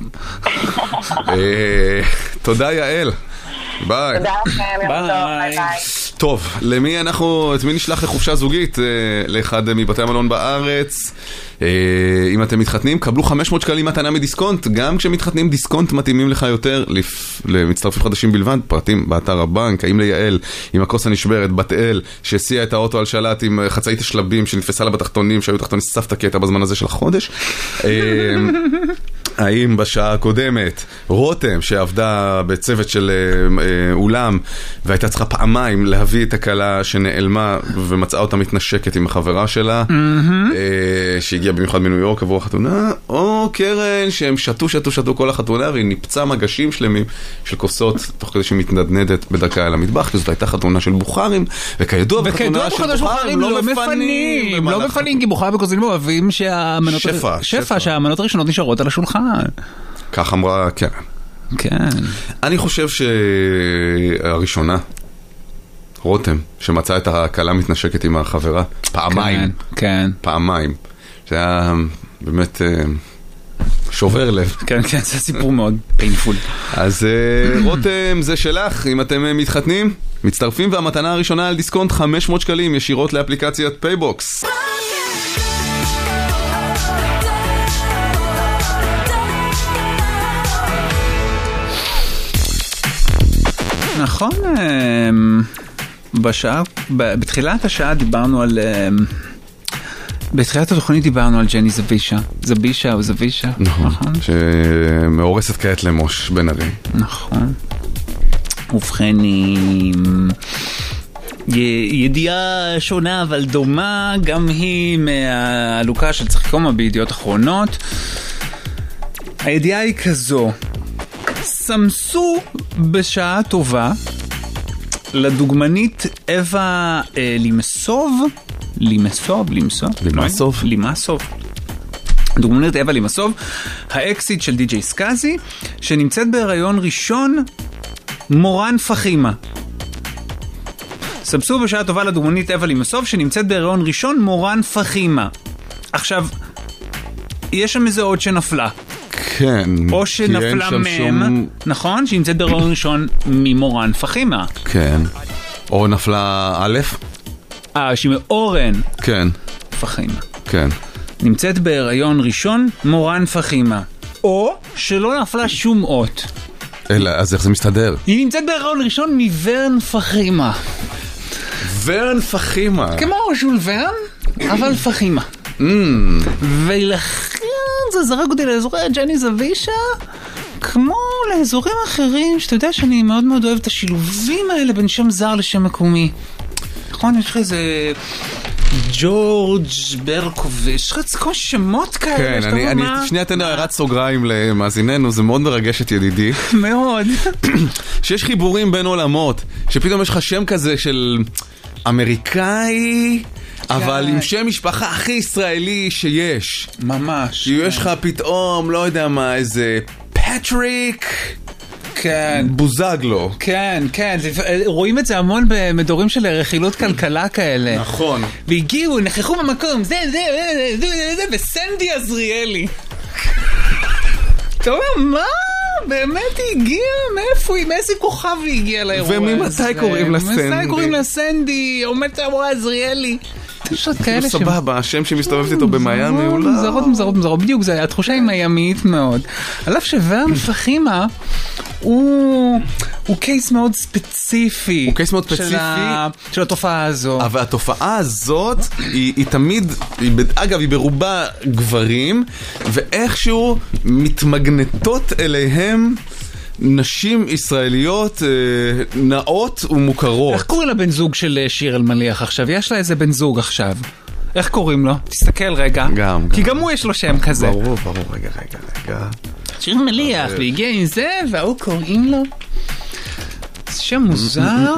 Speaker 3: תודה יעל. ביי.
Speaker 10: תודה לכם, ביי.
Speaker 3: טוב, למי אנחנו, את מי נשלח לחופשה זוגית? לאחד מבתי המלון בארץ. אם אתם מתחתנים, קבלו חמש מאות שקלים מתנה מדיסקונט. גם כשמתחתנים, דיסקונט מתאימים לך יותר למצטרפים חדשים בלבד. פרטים באתר הבנק. האם ליעל עם הכוס הנשברת, בת אל שהסיעה את האוטו על שלט עם חצאית השלבים שנתפסה לה בתחתונים, שהיו תחתונים סבתא קטע בזמן הזה של החודש. האם בשעה הקודמת רותם שעבדה בצוות של אולם והייתה צריכה פעמיים להביא את הכלה שנעלמה ומצאה אותה מתנשקת עם החברה שלה שהגיעה במיוחד מניו יורק עבור החתונה, או קרן שהם שתו שתו שתו כל החתונה והיא ניפצה מגשים שלמים של כוסות תוך כדי שהיא מתנדנדת בדרכה אל המטבח, כי זאת הייתה חתונה של בוכרים, וכידוע בחתונה של בוכרים לא מפנים
Speaker 4: לא מפנים כי בוכרים וכוסים אוהבים שפע שהמנות הראשונות נשארות על השולחן.
Speaker 3: כך אמרה קרן.
Speaker 4: כן.
Speaker 3: אני חושב שהראשונה רותם שמצאה את הכלה מתנשקת עם החברה פעמיים.
Speaker 4: כן.
Speaker 3: פעמיים. זה היה באמת שובר לב.
Speaker 4: כן, כן, זה סיפור מאוד painful.
Speaker 3: אז רותם, זה שלך. אם אתם מתחתנים, מצטרפים, והמתנה הראשונה על דיסקונט חמש מאות שקלים ישירות לאפליקציית פייבוקס.
Speaker 4: נכון, בשעה, בתחילת השעה דיברנו על, בתחילת התוכנית דיברנו על ג'ני זבישה, זבישה או זבישה,
Speaker 3: נכון, שמאורסת כעת למוש בן ארי.
Speaker 4: נכון. ובכן, ידיעה שונה אבל דומה, גם היא מהעלוקה של צחקומה בידיעות אחרונות. הידיעה היא כזו, סמסו בשעה טובה לדוגמנית אווה אה, לימסוב, לימסוב, לימסוב,
Speaker 3: לימסוב,
Speaker 4: לימסוב. דוגמנית אווה לימסוב, האקסיט של די-ג'יי סקאזי, שנמצאת בהיריון ראשון, מורן פחימה. סמסו בשעה טובה לדוגמנית אווה לימסוב, שנמצאת בהיריון ראשון, מורן פחימה. עכשיו, יש שם איזה עוד שנפלה.
Speaker 3: כן.
Speaker 4: או שנפלה מם, שום... נכון? שנמצאת בהיריון ראשון ממורן פחימה.
Speaker 3: כן. או נפלה א'?
Speaker 4: אה, שהיא מאורן.
Speaker 3: כן.
Speaker 4: פחימה.
Speaker 3: כן.
Speaker 4: נמצאת בהיריון ראשון מורן פחימה. או שלא נפלה שום אות.
Speaker 3: אלא, אז איך זה מסתדר?
Speaker 4: היא נמצאת בהיריון ראשון מוורן פחימה.
Speaker 3: ורן פחימה.
Speaker 4: כמו ז'ול ורן, אבל פחימה.
Speaker 3: Mm.
Speaker 4: ולכן זה זרק אותי לאזורי ג'ני זבישה, כמו לאזורים אחרים, שאתה יודע שאני מאוד מאוד אוהב את השילובים האלה בין שם זר לשם מקומי. נכון, יש לך איזה ג'ורג' ברקוביץ', יש לך כל שמות כאלה.
Speaker 3: כן, אני, אני שנייה תן הערת סוגריים למאזיננו, זה מאוד מרגש את ידידי.
Speaker 4: מאוד.
Speaker 3: שיש חיבורים בין עולמות, שפתאום יש לך שם כזה של אמריקאי, אבל עם שם משפחה הכי ישראלי שיש.
Speaker 4: ממש.
Speaker 3: יש לך פתאום, לא יודע מה, איזה פטריק...
Speaker 4: כן.
Speaker 3: בוזגלו.
Speaker 4: כן, כן. רואים את זה המון במדורים של רכילות כלכלה כאלה.
Speaker 3: נכון.
Speaker 4: והגיעו, נכחו במקום, זה, זה, זה, זה, זה, וסנדי עזריאלי. אתה אומר, מה? באמת היא הגיעה? מאיפה היא? מאיזה כוכב היא הגיעה לאירוע הזה?
Speaker 3: וממתי קוראים לה סנדי?
Speaker 4: ממתי קוראים לה סנדי? עומדת אמורה עזריאלי.
Speaker 3: סבבה, השם שמסתובבת איתו במיימי אולי.
Speaker 4: מזרות, מזרות, מזרות. בדיוק, זה התחושה היא מיימית מאוד. על אף שוורן פחימה הוא קייס מאוד ספציפי.
Speaker 3: הוא קייס מאוד ספציפי.
Speaker 4: של התופעה הזו.
Speaker 3: אבל התופעה הזאת היא תמיד, אגב, היא ברובה גברים, ואיכשהו מתמגנטות אליהם נשים ישראליות נאות ומוכרות.
Speaker 4: איך קוראים לבן זוג של שיר אלמליח עכשיו? יש לה איזה בן זוג עכשיו. איך קוראים לו? תסתכל רגע.
Speaker 3: גם,
Speaker 4: כי גם הוא יש לו שם כזה.
Speaker 3: ברור, ברור, רגע, רגע, רגע.
Speaker 4: שיר אלמליח, והגיע עם זה, והוא קוראים לו. שם מוזר.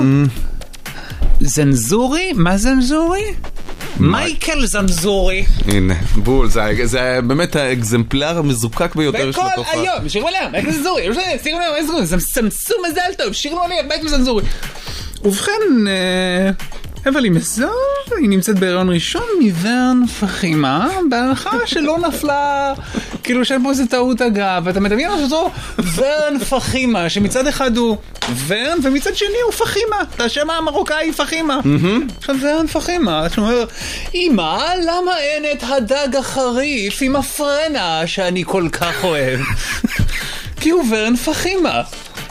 Speaker 4: זנזורי? מה זנזורי? מייקל זנזורי.
Speaker 3: הנה, בול, זה באמת האקזמפלר המזוקק ביותר של התופעה.
Speaker 4: וכל היום, שיר אלמליח, מייקל זנזורי, שיר אלמליח, זה סמסו מזל טוב, שיר אלמליח, מייקל זנזורי. ובכן, אבל היא מזור, היא נמצאת בהיריון ראשון מוורן פחימה, בהנחה שלא נפלה, כאילו שאין פה איזה טעות אגב, ואתה מדמיין אותו וורן פחימה, שמצד אחד הוא וורן, ומצד שני הוא פחימה, השם המרוקאי פחימה. עכשיו וורן פחימה, שאומר, אמא, למה אין את הדג החריף עם הפרנה שאני כל כך אוהב? כי הוא וורן פחימה.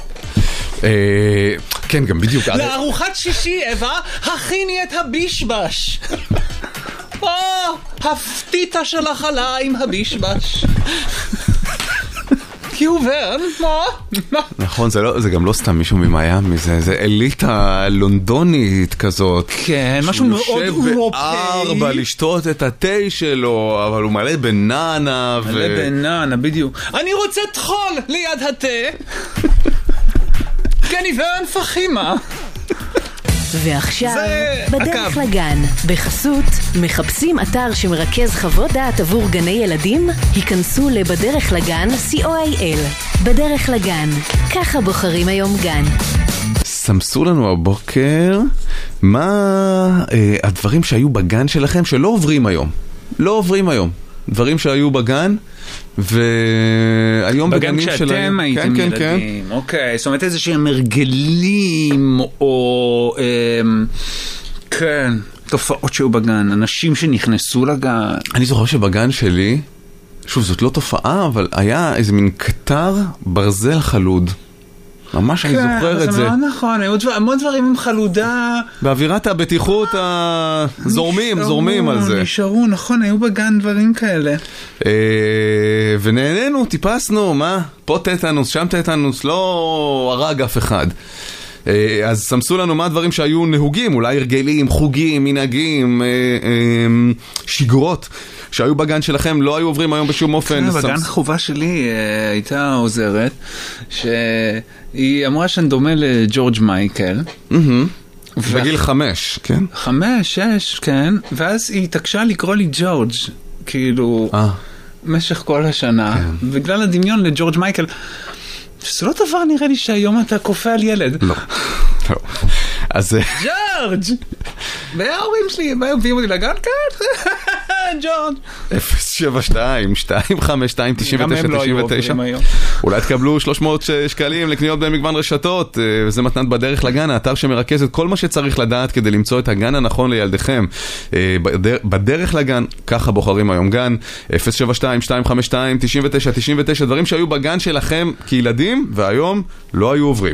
Speaker 3: כן, גם בדיוק.
Speaker 4: לארוחת שישי, אווה, הכיני את הבישבש. או, הפתיתה של החלה עם הבישבש. כי הוא ורן, מה?
Speaker 3: נכון, זה גם לא סתם מישהו ממיימי, זה אליטה לונדונית כזאת.
Speaker 4: כן, משהו מאוד אירופאי.
Speaker 3: הוא יושב בארבע לשתות את התה שלו, אבל הוא מלא בננה.
Speaker 4: מלא בננה, בדיוק. אני רוצה טחול ליד התה. גני ורן פחימה.
Speaker 1: ועכשיו, בדרך לגן, בחסות, מחפשים אתר שמרכז חוות דעת עבור גני ילדים? היכנסו לבדרך לגן סי או איי אל. בדרך לגן, ככה בוחרים היום גן.
Speaker 3: סמסו לנו הבוקר, מה אה, הדברים שהיו בגן שלכם שלא עוברים היום? לא עוברים היום. דברים שהיו בגן, והיום בגנים שלהם...
Speaker 4: בגן כשאתם הייתם
Speaker 3: כן,
Speaker 4: ילדים.
Speaker 3: כן,
Speaker 4: כן. אוקיי, זאת אומרת איזה שהם הרגלים, או... אמ, כן, תופעות שהיו בגן, אנשים שנכנסו לגן.
Speaker 3: אני זוכר שבגן שלי, שוב, זאת לא תופעה, אבל היה איזה מין קטר ברזל חלוד. ממש אני זוכר את זה.
Speaker 4: כן, זה מאוד נכון, היו המון דברים עם חלודה.
Speaker 3: באווירת הבטיחות הזורמים, זורמים על זה.
Speaker 4: נשארו, נכון, היו בגן דברים כאלה.
Speaker 3: ונהנינו, טיפסנו, מה? פה טטנוס, שם טטנוס, לא הרג אף אחד. אז סמסו לנו מה הדברים שהיו נהוגים, אולי הרגלים, חוגים, מנהגים, שגרות. שהיו בגן שלכם לא היו עוברים היום בשום אופן.
Speaker 4: כן, בגן חובה שלי הייתה עוזרת שהיא אמרה שאני דומה לג'ורג' מייקל.
Speaker 3: בגיל חמש, כן?
Speaker 4: חמש, שש, כן. ואז היא התעקשה לקרוא לי ג'ורג', כאילו, משך כל השנה. בגלל הדמיון לג'ורג' מייקל. זה לא דבר נראה לי שהיום אתה קופא על ילד.
Speaker 3: לא, לא. אז...
Speaker 4: ג'ורג'! וההורים שלי, ביום אותי לגן, כן? ג'ורג'.
Speaker 3: אפס שבע שתיים, שתיים חמש שתיים, תשעים ותשע, תשעים ותשע. אולי תקבלו שלוש מאות שקלים לקניות במגוון רשתות, וזה מתנת בדרך לגן, האתר שמרכז את כל מה שצריך לדעת כדי למצוא את הגן הנכון לילדיכם. בדרך לגן, ככה בוחרים היום גן, אפס שבע שתיים, שתיים חמש שתיים, תשעים ותשע, תשעים ותשע, דברים שהיו בגן שלכם כילדים, והיום לא היו עוברים.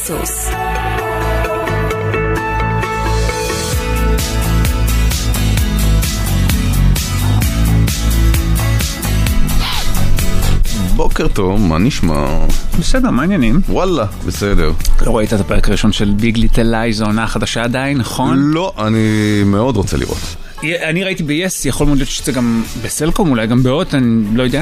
Speaker 1: הסוס.
Speaker 3: בוקר טוב, מה נשמע?
Speaker 4: בסדר, מה העניינים?
Speaker 3: וואלה, בסדר.
Speaker 4: לא ראית את הפרק הראשון של ביג ליטל לייז, העונה החדשה עדיין, נכון?
Speaker 3: לא, אני מאוד רוצה לראות.
Speaker 4: אני ראיתי ב-יס, יכול מאוד להיות שזה גם בסלקום, אולי גם באות, אני לא יודע.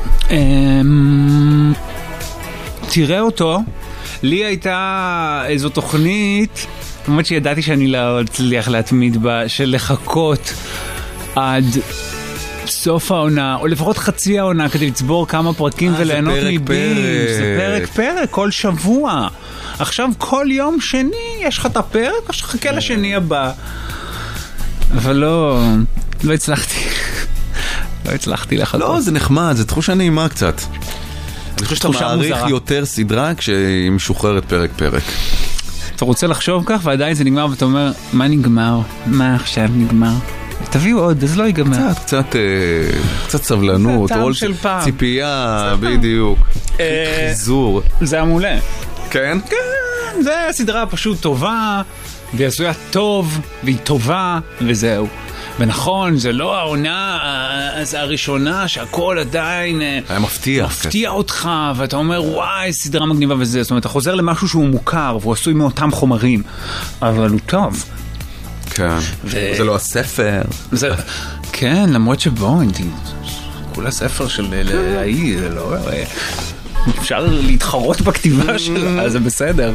Speaker 4: תראה אותו, לי הייתה איזו תוכנית, באמת שידעתי שאני לא אצליח להתמיד בה, של לחכות עד סוף העונה, או לפחות חצי העונה, כדי לצבור כמה פרקים וליהנות מבינג'. זה פרק פרק, כל שבוע. עכשיו כל יום שני יש לך את הפרק, או שחכה לשני הבא. אבל לא, לא הצלחתי. לא הצלחתי לחכות.
Speaker 3: לא, זה נחמד, זה תחושה נעימה קצת. אני חושב שאתה מעריך יותר סדרה כשהיא משוחררת פרק פרק.
Speaker 4: אתה רוצה לחשוב כך ועדיין זה נגמר ואתה אומר, מה נגמר? מה עכשיו נגמר? תביאו עוד, אז לא ייגמר.
Speaker 3: קצת, קצת, קצת סבלנות,
Speaker 4: טעם של פעם.
Speaker 3: ציפייה, בדיוק. חיזור.
Speaker 4: זה המעולה.
Speaker 3: כן?
Speaker 4: כן, זה סדרה פשוט טובה, והיא עשויה טוב, והיא טובה, וזהו. ונכון, זה לא העונה הראשונה שהכל עדיין
Speaker 3: היה מפתיע.
Speaker 4: מפתיע אותך, ואתה אומר, וואי, סדרה מגניבה וזה. זאת אומרת, אתה חוזר למשהו שהוא מוכר, והוא עשוי מאותם חומרים, אבל הוא טוב.
Speaker 3: כן, זה לא הספר.
Speaker 4: כן, למרות שבוא, כולה ספר של להיא, זה לא... אפשר להתחרות בכתיבה שלה, זה בסדר.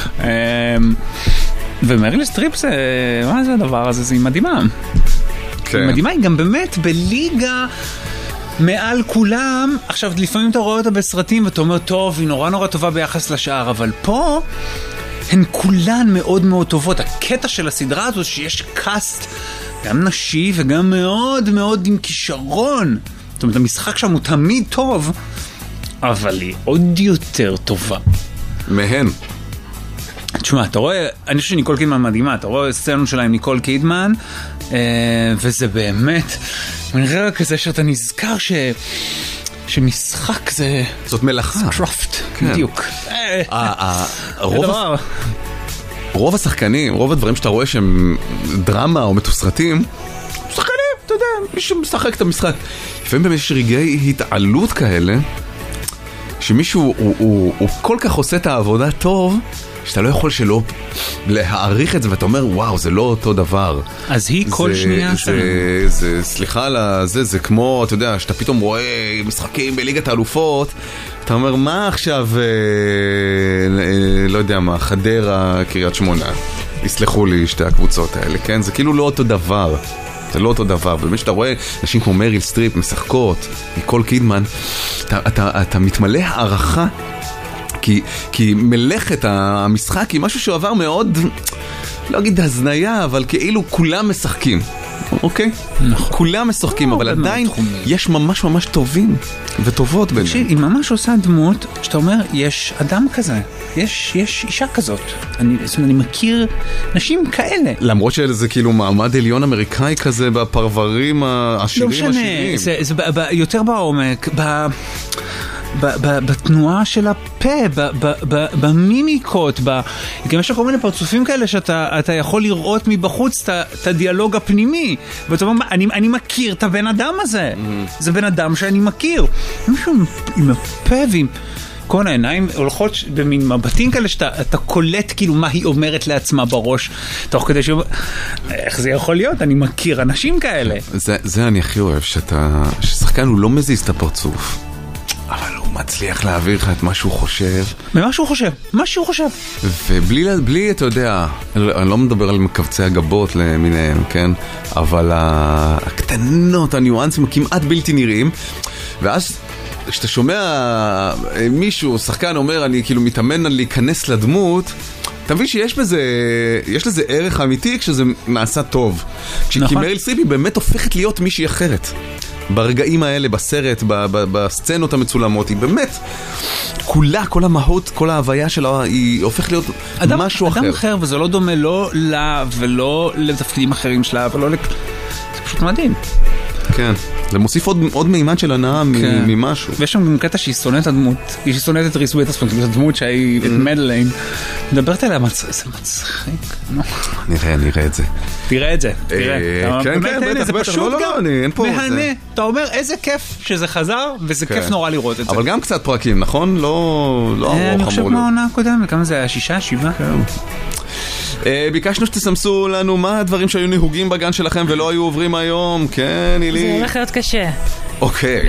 Speaker 4: ומריל סטריפ זה... מה זה הדבר הזה? זה מדהימה. היא מדהימה, היא גם באמת בליגה מעל כולם. עכשיו, לפעמים אתה רואה אותה בסרטים ואתה אומר, טוב, היא נורא נורא טובה ביחס לשאר, אבל פה... הן כולן מאוד מאוד טובות. הקטע של הסדרה הזו שיש קאסט גם נשי וגם מאוד מאוד עם כישרון. זאת אומרת, המשחק שם הוא תמיד טוב, אבל היא עוד יותר טובה.
Speaker 3: מהן.
Speaker 4: תשמע, אתה רואה, אני חושב שניקול קידמן מדהימה, אתה רואה סצנות שלה עם ניקול קידמן, וזה באמת, אני רואה כזה שאתה נזכר ש... שמשחק זה...
Speaker 3: זאת מלאכה.
Speaker 4: קראפט, בדיוק.
Speaker 3: רוב השחקנים, רוב הדברים שאתה רואה שהם דרמה או מתוסרטים, שחקנים, אתה יודע, מישהו משחק את המשחק. לפעמים באמת יש רגעי התעלות כאלה, שמישהו הוא כל כך עושה את העבודה טוב, שאתה לא יכול שלא להעריך את זה, ואתה אומר, וואו, זה לא אותו דבר.
Speaker 4: אז היא כל שנייה
Speaker 3: שלנו. סליחה על זה, זה כמו, אתה יודע, שאתה פתאום רואה משחקים בליגת האלופות, אתה אומר, מה עכשיו, לא יודע מה, חדרה, קריית שמונה. יסלחו לי שתי הקבוצות האלה, כן? זה כאילו לא אותו דבר. זה לא אותו דבר. באמת שאתה רואה נשים כמו מריל סטריפ משחקות, ניקול קידמן, אתה, אתה, אתה מתמלא הערכה, כי, כי מלאכת המשחק היא משהו שעבר מאוד, לא אגיד הזניה, אבל כאילו כולם משחקים. אוקיי?
Speaker 4: נכון.
Speaker 3: כולם משחקים, אבל עדיין יש ממש ממש טובים וטובות ביניהם.
Speaker 4: תקשיב, היא ממש עושה דמות שאתה אומר, יש אדם כזה, יש, יש אישה כזאת. אני, זאת אומרת, אני מכיר נשים כאלה.
Speaker 3: למרות שזה כאילו מעמד עליון אמריקאי כזה בפרברים העשירים
Speaker 4: לא משנה, זה, זה ב, ב, יותר בעומק, ב... בתנועה של הפה, במימיקות, גם יש לך כל מיני פרצופים כאלה שאתה יכול לראות מבחוץ את הדיאלוג הפנימי, ואתה אומר, אני מכיר את הבן אדם הזה, זה בן אדם שאני מכיר, משהו עם הפה ועם כל העיניים הולכות במין מבטים כאלה שאתה קולט כאילו מה היא אומרת לעצמה בראש, תוך כדי ש... איך זה יכול להיות? אני מכיר אנשים כאלה.
Speaker 3: זה אני הכי אוהב, ששחקן הוא לא מזיז את הפרצוף, אבל הוא מצליח להעביר לך את מה שהוא חושב.
Speaker 4: ממה שהוא חושב, מה שהוא חושב.
Speaker 3: ובלי, בלי, אתה יודע, אני לא מדבר על מקבצי הגבות למיניהם, כן? אבל הקטנות, הניואנסים כמעט בלתי נראים. ואז כשאתה שומע מישהו, שחקן אומר, אני כאילו מתאמן על להיכנס לדמות, אתה מבין שיש בזה, יש לזה ערך אמיתי כשזה נעשה טוב. כי מריל סטריפ היא באמת הופכת להיות מישהי אחרת. ברגעים האלה, בסרט, בסצנות המצולמות, היא באמת, כולה, כל המהות, כל ההוויה שלה, היא הופכת להיות
Speaker 4: אדם,
Speaker 3: משהו
Speaker 4: אדם
Speaker 3: אחר.
Speaker 4: אדם אחר, וזה לא דומה לא לה, ולא לתפקידים אחרים שלה, ולא לק... זה פשוט מדהים.
Speaker 3: כן, זה מוסיף עוד מימד של הנאה ממשהו.
Speaker 4: ויש שם גם קטע שהיא שונאת הדמות, היא שונאת את ריס ווית'רספון, את הדמות שהיא את מדליין, מדברת עליה, זה מצחיק.
Speaker 3: נראה, נראה את זה.
Speaker 4: תראה את זה, תראה.
Speaker 3: כן, כן, בטח,
Speaker 4: זה
Speaker 3: בטח,
Speaker 4: פשוט
Speaker 3: לא, לא, אני, אין פה...
Speaker 4: מהנה, אתה אומר איזה כיף שזה חזר, וזה כיף נורא לראות את זה.
Speaker 3: אבל גם קצת פרקים, נכון? לא ארוך אמור.
Speaker 4: אני חושב מהעונה הקודמת, כמה זה היה? שישה, שבעה?
Speaker 3: ביקשנו שתסמסו לנו מה הדברים שהיו נהוגים בגן שלכם ולא היו עוברים היום. כן, אילי.
Speaker 11: זה הולך להיות קשה.
Speaker 3: אוקיי.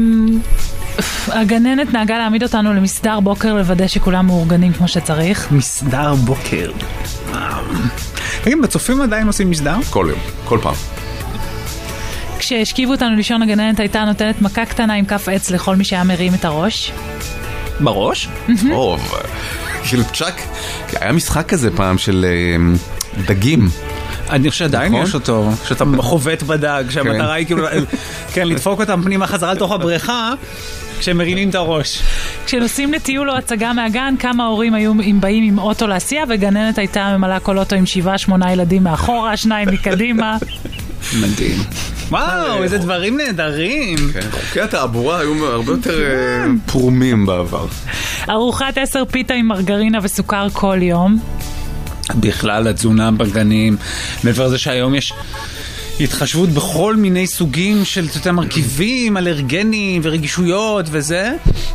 Speaker 11: הגננת נהגה להעמיד אותנו למסדר בוקר לוודא שכולם מאורגנים כמו שצריך.
Speaker 4: מסדר בוקר. תגיד, בצופים עדיין עושים מסדר?
Speaker 3: כל יום, כל פעם.
Speaker 11: כשהשכיבו אותנו לישון, הגננת הייתה נותנת מכה קטנה עם כף עץ לכל מי שהיה מרים את הראש.
Speaker 4: בראש?
Speaker 3: טוב. כאילו צ'אק, היה משחק כזה פעם של דגים.
Speaker 4: אני חושב שעדיין יש אותו, שאתה חובט בדג, שהמטרה היא כאילו, כן, לדפוק אותם פנימה חזרה לתוך הבריכה, כשהם מרימים את הראש.
Speaker 11: כשנוסעים לטיול או הצגה מהגן, כמה הורים היו באים עם אוטו להסיע, וגננת הייתה ממלאה כל אוטו עם שבעה, שמונה ילדים מאחורה, שניים מקדימה.
Speaker 4: מדהים. וואו, איזה דברים נהדרים.
Speaker 3: חוקי התעבורה היו הרבה יותר פרומים בעבר.
Speaker 11: ארוחת עשר פיתה עם מרגרינה וסוכר כל יום.
Speaker 4: בכלל, התזונה בגנים, מעבר לזה שהיום יש התחשבות בכל מיני סוגים של מרכיבים, אלרגנים ורגישויות וזה.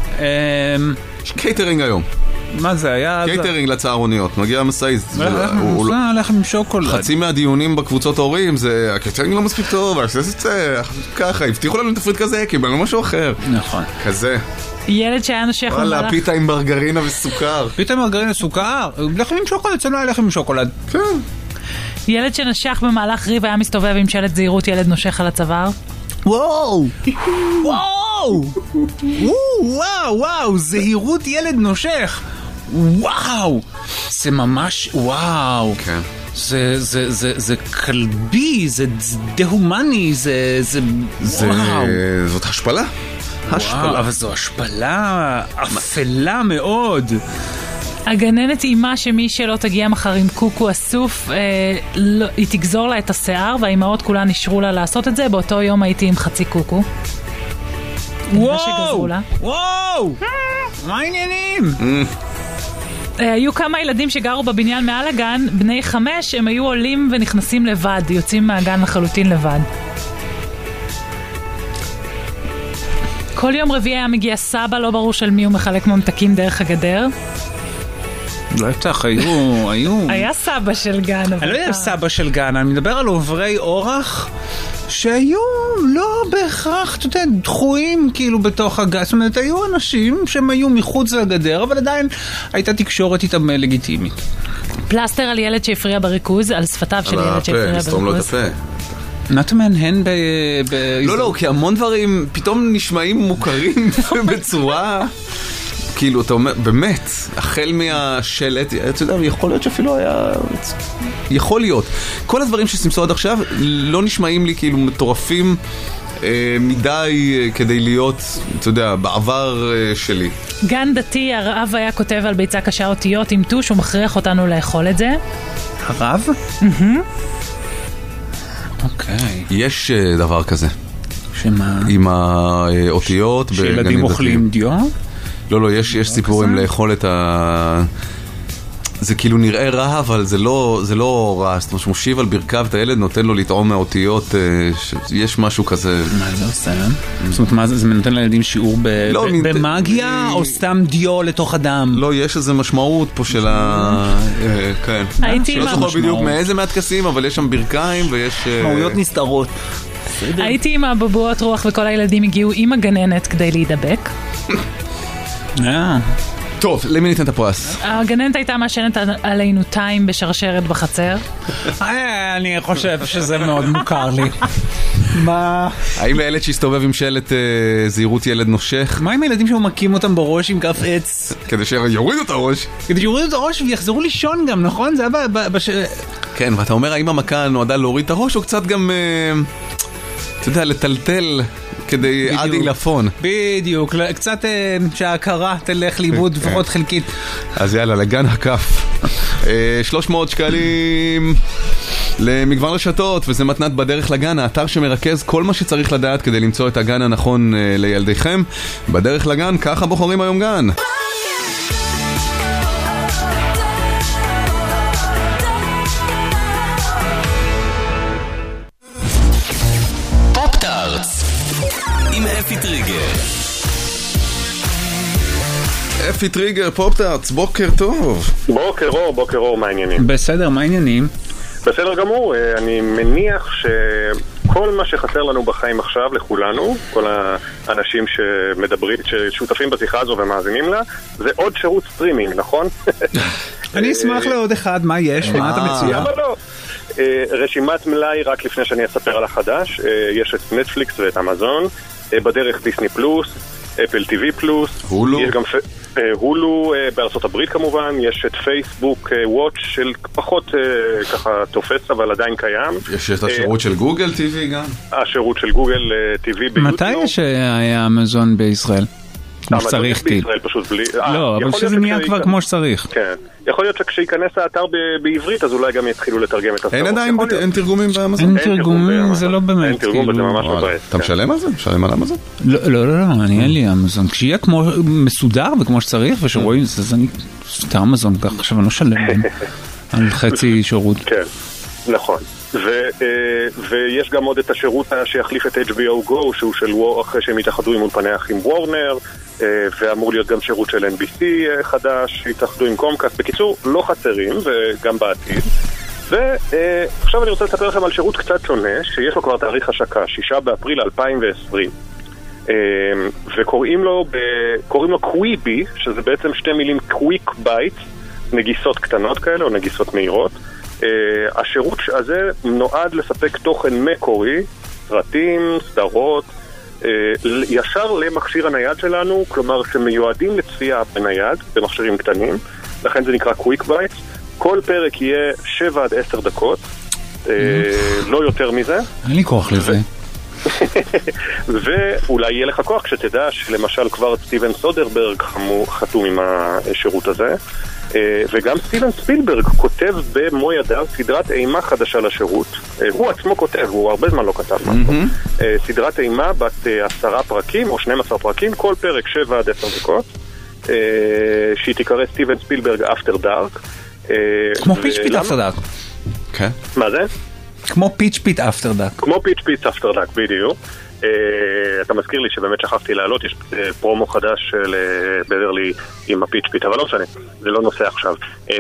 Speaker 3: יש קייטרינג היום.
Speaker 4: מה זה היה?
Speaker 3: קייטרינג לצהרוניות, מגיע מסעית.
Speaker 4: לחם עם שוקולד.
Speaker 3: חצי מהדיונים בקבוצות ההורים זה, הקייטרינג לא מספיק טוב, ככה, הבטיחו לנו תפריט כזה, קיבלנו משהו אחר.
Speaker 4: נכון.
Speaker 3: כזה.
Speaker 11: ילד שהיה נושך
Speaker 3: וואלה, פיתה עם מרגרינה וסוכר.
Speaker 4: פיתה עם מרגרינה וסוכר? לחם עם שוקולד, אצלנו היה לחם עם שוקולד.
Speaker 3: כן.
Speaker 11: ילד שנשך במהלך ריב היה מסתובב עם שלט זהירות ילד נושך על הצוואר.
Speaker 4: וואו! וואו! וואו, וואו, זהירות ילד נושך. וואו! זה ממש, וואו.
Speaker 3: כן.
Speaker 4: זה, זה, זה, זה כלבי, זה דה-הומני, זה, זה, וואו.
Speaker 3: זאת השפלה.
Speaker 4: וואו, אבל זו השפלה אפלה מאוד.
Speaker 11: הגננת אימה שמי שלא תגיע מחר עם קוקו אסוף, אה, לא, היא תגזור לה את השיער, והאימהות כולן נשארו לה לעשות את זה. באותו יום הייתי עם חצי קוקו.
Speaker 4: וואו! וואו! מה העניינים?
Speaker 11: אה, היו כמה ילדים שגרו בבניין מעל הגן, בני חמש, הם היו עולים ונכנסים לבד, יוצאים מהגן לחלוטין לבד. כל יום רביעי היה מגיע סבא, לא ברור של מי הוא מחלק ממתקים דרך הגדר.
Speaker 4: לא יודעת, היו, היו...
Speaker 11: היה סבא של גן.
Speaker 4: אני לא יודע סבא של גן, אני מדבר על עוברי אורח שהיו לא בהכרח, אתה יודע, דחויים כאילו בתוך הגן. זאת אומרת, היו אנשים שהם היו מחוץ לגדר, אבל עדיין הייתה תקשורת איתם לגיטימית.
Speaker 11: פלסטר על ילד שהפריע בריכוז, על שפתיו של ילד שהפריע בריכוז.
Speaker 3: סתום לו את הפה.
Speaker 4: נתן מהנהן ב...
Speaker 3: לא, לא, כי המון דברים פתאום נשמעים מוכרים בצורה... כאילו, אתה אומר, באמת, החל מהשלט, אתה יודע, יכול להיות שאפילו היה... יכול להיות. כל הדברים שסימסו עד עכשיו לא נשמעים לי כאילו מטורפים אה, מדי כדי להיות, אתה יודע, בעבר אה, שלי.
Speaker 11: גן דתי, הרב היה כותב על ביצה קשה אותיות עם טוש, הוא מכריח אותנו לאכול את זה.
Speaker 4: הרב?
Speaker 11: אהה.
Speaker 3: אוקיי. יש uh, דבר כזה.
Speaker 4: שמה?
Speaker 3: עם האותיות ש...
Speaker 4: בגנים דתיים. שילדים אוכלים דיו?
Speaker 3: לא, לא, יש, יש סיפורים לאכול את ה... זה כאילו נראה רע, אבל זה לא, זה לא רע. זאת אומרת, שמושיב על ברכיו את הילד, נותן לו לטעום מהאותיות, יש משהו כזה...
Speaker 4: מה זה עושה? זאת אומרת, מה זה? זה נותן לילדים שיעור במאגיה, או סתם דיו לתוך אדם?
Speaker 3: לא, יש איזו משמעות פה של ה... כן.
Speaker 11: הייתי
Speaker 3: לא זוכר בדיוק מאיזה מהתקסים, אבל יש שם ברכיים ויש...
Speaker 4: משמעויות נסתרות.
Speaker 11: הייתי עם הבבואות רוח, וכל הילדים הגיעו עם הגננת כדי להידבק.
Speaker 4: אה...
Speaker 3: טוב, למי ניתן את הפרס?
Speaker 11: הגננת הייתה מעשנת עלינו טיים בשרשרת בחצר.
Speaker 4: אני חושב שזה מאוד מוכר לי. מה?
Speaker 3: האם לילד שהסתובב עם שלט זהירות ילד נושך?
Speaker 4: מה עם הילדים שמקים אותם בראש עם כף עץ?
Speaker 3: כדי שיורידו את הראש.
Speaker 4: כדי שיורידו את הראש ויחזרו לישון גם, נכון? זה היה בש...
Speaker 3: כן, ואתה אומר, האם המכה נועדה להוריד את הראש, או קצת גם, אתה יודע, לטלטל... כדי עד אילפון.
Speaker 4: בדיוק, קצת שההכרה תלך לאיבוד לפחות חלקית.
Speaker 3: אז יאללה, לגן הכף. שלוש מאות שקלים. למגוון רשתות, וזה מתנת בדרך לגן, האתר שמרכז כל מה שצריך לדעת כדי למצוא את הגן הנכון לילדיכם. בדרך לגן, ככה בוחרים היום גן.
Speaker 5: פופ-טארטס עם אפי טריגר.
Speaker 3: אפי טריגר, פופ-טארטס, בוקר טוב.
Speaker 12: בוקר אור, בוקר אור, מה העניינים?
Speaker 4: בסדר, מה העניינים?
Speaker 12: בסדר גמור, אני מניח שכל מה שחסר לנו בחיים עכשיו לכולנו, כל האנשים שמדברים, ששותפים בשיחה הזו ומאזינים לה, זה עוד שירות סטרימינג, נכון?
Speaker 4: אני אשמח לעוד אחד, מה יש? מה אתה מציע?
Speaker 12: למה לא? רשימת מלאי, רק לפני שאני אספר על החדש, יש את נטפליקס ואת אמזון, בדרך דיסני פלוס, אפל טיווי פלוס,
Speaker 3: הולו.
Speaker 12: יש גם הולו בארצות הברית כמובן, יש את פייסבוק וואץ' של פחות ככה תופס אבל עדיין קיים.
Speaker 3: יש את השירות של גוגל טיווי גם?
Speaker 12: השירות של גוגל טיווי ביוטיוב.
Speaker 4: מתי יש היה אמזון בישראל? כמו שצריך כאילו. לא, אבל שזה נהיה כבר כמו שצריך.
Speaker 12: כן. יכול להיות שכשייכנס האתר בעברית אז אולי גם יתחילו לתרגם את הסרט.
Speaker 3: אין עדיין, אין תרגומים באמזון?
Speaker 4: אין תרגומים, זה לא באמת.
Speaker 12: אין תרגום וזה ממש מבאס.
Speaker 3: אתה משלם על זה? משלם על אמזון?
Speaker 4: לא, לא, לא, אני אין לי אמזון. כשיהיה כמו מסודר וכמו שצריך ושרואים, אז אני סתם אמזון כך, עכשיו אני לא שלם על חצי שירות.
Speaker 12: כן, נכון. ויש גם עוד את השירות שיחליף את אייץ' בי או Go, שהוא של אחרי שהם התאחדו עם אולפני אחים וורנר, ואמור להיות גם שירות של אן בי סי חדש, התאחדו עם קומקאסט. בקיצור, לא חסרים, וגם בעתיד. ועכשיו אני רוצה לספר לכם על שירות קצת שונה, שיש לו כבר תאריך השקה, שישה באפריל אלפיים ועשרים. וקוראים לו, קוראים לו קוויבי, שזה בעצם שתי מילים קוויק בייט, נגיסות קטנות כאלה, או נגיסות מהירות. השירות הזה נועד לספק תוכן מקורי, סרטים, סדרות, ישר למכשיר הנייד שלנו, כלומר שמיועדים לצפייה בנייד, במכשירים קטנים, לכן זה נקרא קוויק בייטס. כל פרק יהיה שבע עד עשר דקות, לא יותר מזה.
Speaker 4: אין לי כוח לזה.
Speaker 12: ואולי יהיה לך כוח כשתדע שלמשל כבר סטיבן סודרברג חתום עם השירות הזה, וגם סטיבן ספילברג כותב במו ידיו סדרת אימה חדשה לשירות. הוא עצמו כותב, הוא הרבה זמן לא כתב משהו. סדרת אימה בת עשרה פרקים או שנים עשר פרקים, כל פרק שבע עד עשר דקות, שהיא תיקרא סטיבן ספילברג אפטר דארק.
Speaker 4: כמו פיץ' פיט אפטר דארק.
Speaker 12: מה זה?
Speaker 4: כמו פיץ' פיט אפטר דארק.
Speaker 12: כמו פיץ' פיט אפטר דארק, בדיוק. אתה מזכיר לי שבאמת שכחתי לעלות, יש פרומו חדש של בברלי עם הפיץ' פיט, אבל לא משנה, זה לא נושא עכשיו.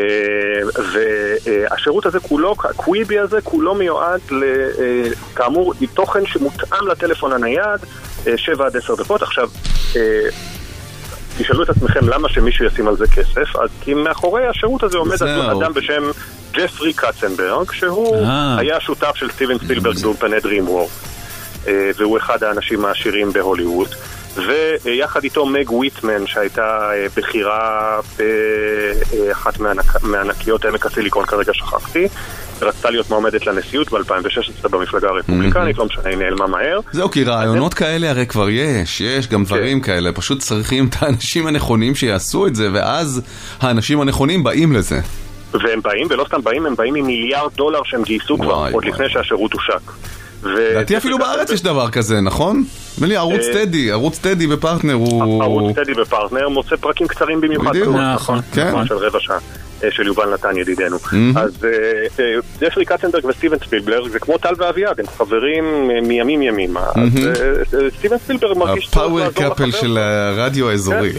Speaker 12: והשירות הזה כולו, הקוויבי הזה, כולו מיועד כאמור תוכן שמותאם לטלפון הנייד, שבע עד עשר דקות. עכשיו, תשאלו את עצמכם למה שמישהו ישים על זה כסף, אז כי מאחורי השירות הזה עומד אדם בשם ג'פרי קצנברג, שהוא היה שותף של סטיבן ספילברג באולפני DreamWorks, והוא אחד האנשים העשירים בהוליווד, ויחד איתו מג וויטמן שהייתה בחירה באחת מענקיות עמק הסיליקון, כרגע שכחתי, רצתה להיות מועמדת לנשיאות ב-אלפיים ושש עשרה במפלגה הרפובליקנית, לא משנה, היא נעלמה מהר.
Speaker 3: זהו, כי רעיונות כאלה הרי כבר יש, יש גם דברים כאלה, פשוט צריכים את האנשים הנכונים שיעשו את זה, ואז האנשים הנכונים באים לזה.
Speaker 12: והם באים, ולא סתם באים, הם באים עם מיליארד דולר שהם גייסו כבר, עוד לפני שהשירות הושק.
Speaker 3: לדעתי אפילו בארץ יש דבר כזה, נכון? מלי, ערוץ טדי, ערוץ טדי בפרטנר הוא...
Speaker 12: ערוץ טדי בפרטנר מוצא פרקים קצרים במיוחד.
Speaker 3: בדיוק, נכון.
Speaker 12: של רבע שעה, של יובל נתן ידידנו. אז ג'פרי קצנברג וסטיבן ספילברג זה כמו טל ואביעד, הם חברים מימים ימים. אז סטיבן ספילברג מרגיש...
Speaker 3: הפאוור קאפל של הרדיו האזורי.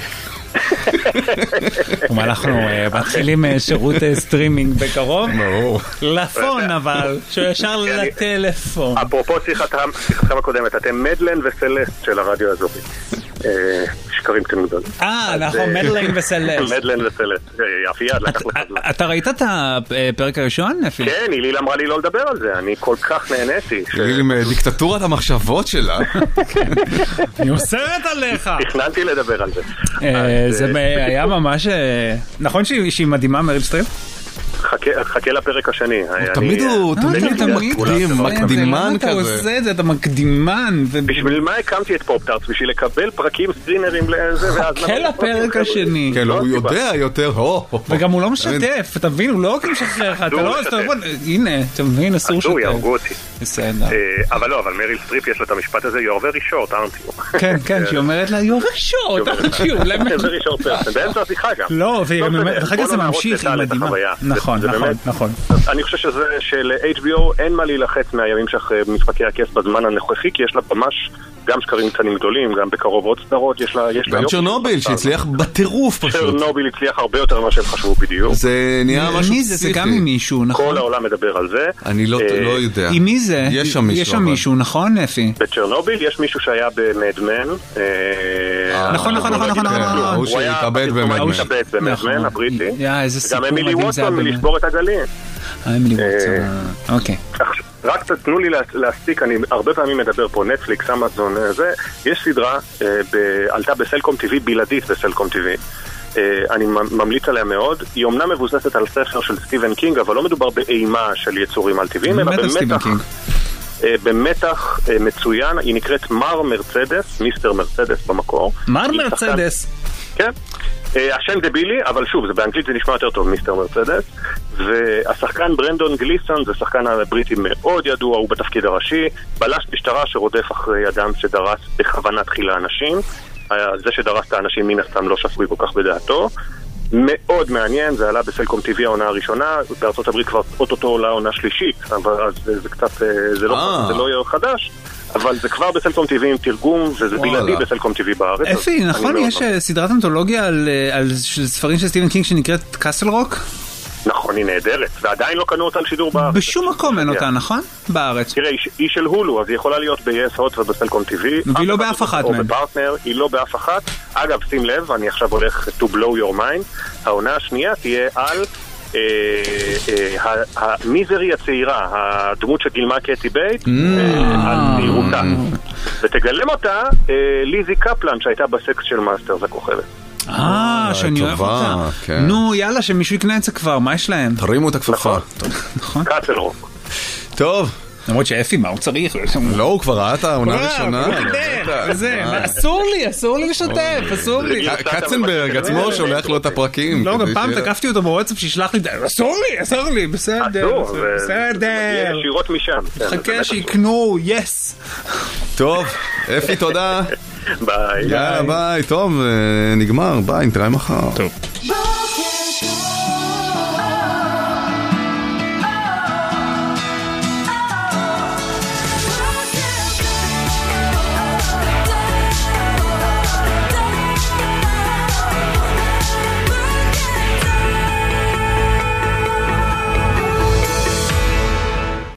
Speaker 4: אנחנו מתחילים שירות סטרימינג בקרוב לפון, אבל שישר לטלפון.
Speaker 12: אפרופו שיחתכם הקודמת, אתם מדלן וסלסט של הרדיו האזורי, שקרים תנודות.
Speaker 4: אה, נכון, מדלן וסלסט.
Speaker 12: מדלן וסלסט, אפייה, לקח לך זמן.
Speaker 4: אתה ראית את הפרק הראשון?
Speaker 12: כן, היליל אמרה לי לא לדבר על זה, אני כל כך נהניתי.
Speaker 3: היליל עם דיקטטורת המחשבות שלה.
Speaker 4: אני אוסרת עליך.
Speaker 12: תכננתי לדבר על זה.
Speaker 4: זה היה ממש... נכון שהיא מדהימה, מריל סטריפ?
Speaker 12: חכה לפרק השני.
Speaker 3: תמיד הוא מקדים, מקדימן כזה.
Speaker 4: אתה עושה את זה, אתה מקדימן.
Speaker 12: בשביל מה הקמתי את פופ-טארטס? בשביל לקבל פרקים סטרינרים לזה,
Speaker 4: חכה לפרק השני.
Speaker 3: כן, הוא יודע יותר.
Speaker 4: וגם הוא לא משתף, אתה מבין? הוא לא רק משחרר לך, אתה לא... הנה, אתה מבין, אסור שתף.
Speaker 12: אסור, יהרגו אותי.
Speaker 4: בסדר.
Speaker 12: אבל לא, אבל מריל סטריפ יש לו את המשפט הזה, you're very short, aren't you?
Speaker 4: כן, כן, שהיא אומרת לה, you're very short, aren't you?
Speaker 12: very short person, באמצע השיחה גם.
Speaker 4: לא, ואחר כך זה ממשיך, היא מדהימה. נכון, נכון, נכון.
Speaker 12: אני חושב שזה של-אייץ' בי או אין מה להילחץ מהימים שאחרי משחקי הכס בזמן הנוכחי, כי יש לה ממש גם שקרים קטנים גדולים, גם בקרוב עוד סדרות, יש לה...
Speaker 3: גם צ'רנוביל, שהצליח בטירוף פשוט.
Speaker 12: צ'רנוביל הצליח הרבה יותר ממה שהם חשבו בדיוק.
Speaker 3: זה נהיה משהו
Speaker 4: פסיכי. זה גם עם מישהו, נכון?
Speaker 12: כל העולם מדבר על זה.
Speaker 3: אני לא יודע.
Speaker 4: עם מי זה?
Speaker 3: יש שם מישהו.
Speaker 4: יש שם מישהו, נכון, נפי?
Speaker 12: בצ'רנוביל יש מישהו שהיה במדמן.
Speaker 4: נכון, נכון, נכון, נכון.
Speaker 3: הוא שהתאבד במדמן.
Speaker 12: הוא התאבד במדמן, הבריטי. גם אמילי ווטסון מלשבור את הגלים.
Speaker 4: אמילי ווטסון, אוקיי.
Speaker 12: רק תנו לי להספיק, אני הרבה פעמים מדבר פה, נטפליקס, אמזון, זה, יש סדרה, עלתה בסלקום טיווי, בלעדית בסלקום טיווי. אני ממליץ עליה מאוד. היא אומנם מבוססת על ספר של סטיבן קינג, אבל לא מדובר באימה של יצורים על טבעיים, אלא במתח, במתח מצוין. היא נקראת מר מרצדס, מיסטר מרצדס במקור.
Speaker 4: מר מרצדס?
Speaker 12: כן. השם דבילי, אבל שוב, זה באנגלית זה נשמע יותר טוב, מיסטר מרצדס. והשחקן ברנדון גליסון, זה שחקן הבריטי מאוד ידוע, הוא בתפקיד הראשי, בלש משטרה שרודף אחרי אדם שדרס בכוונה תחילה אנשים. זה שדרס את האנשים מן הסתם לא שפוי כל כך בדעתו. מאוד מעניין, זה עלה בסלקום טיווי העונה הראשונה, בארצות הברית כבר אוטוטו עולה עונה שלישית, אבל זה קצת, זה לא, זה לא יהיה חדש, אבל זה כבר בסלקום טיווי עם תרגום, וזה בלעדי בסלקום טיווי בארץ.
Speaker 4: אפי, נכון, יש סדרת אנתולוגיה על ספרים של סטיבן קינג שנקראת קאסל רוק?
Speaker 12: נכון, היא נהדרת, ועדיין לא קנו אותה על שידור בארץ.
Speaker 4: בשום מקום אין אותה, נכון? בארץ.
Speaker 12: תראה, היא של הולו, אז היא יכולה להיות ב-יס הוט ובסלקום טיווי.
Speaker 4: והיא לא באף אחת מהם.
Speaker 12: או בפרטנר, היא לא באף אחת. אגב, שים לב, אני עכשיו הולך to blow your mind, העונה השנייה תהיה על המיזרי הצעירה, הדמות שגילמה קטי בייט, על צעירותה. ותגלם אותה ליזי קפלן, שהייתה בסקס של מאסטרס הכוכבת.
Speaker 4: אה, שאני אוהב אותה. נו, יאללה, שמישהו יקנה את זה כבר, מה יש להם?
Speaker 3: תרימו את הכפפה.
Speaker 4: נכון.
Speaker 12: קאסל רוק.
Speaker 3: טוב.
Speaker 4: למרות שאפי, מה הוא צריך?
Speaker 3: לא, הוא כבר ראה את העונה הראשונה.
Speaker 4: אסור לי, אסור לי לשתף, אסור לי.
Speaker 3: קצנברג עצמו שולח לו את הפרקים.
Speaker 4: לא, גם פעם תקפתי אותו בוואטסאפ שישלח לי, אסור לי, אסור לי, בסדר, בסדר.
Speaker 12: ישירות משם.
Speaker 4: חכה שיקנו, יס.
Speaker 3: טוב, אפי, תודה.
Speaker 12: ביי.
Speaker 3: יאללה, ביי, טוב, נגמר, ביי, נתראה מחר.
Speaker 4: טוב.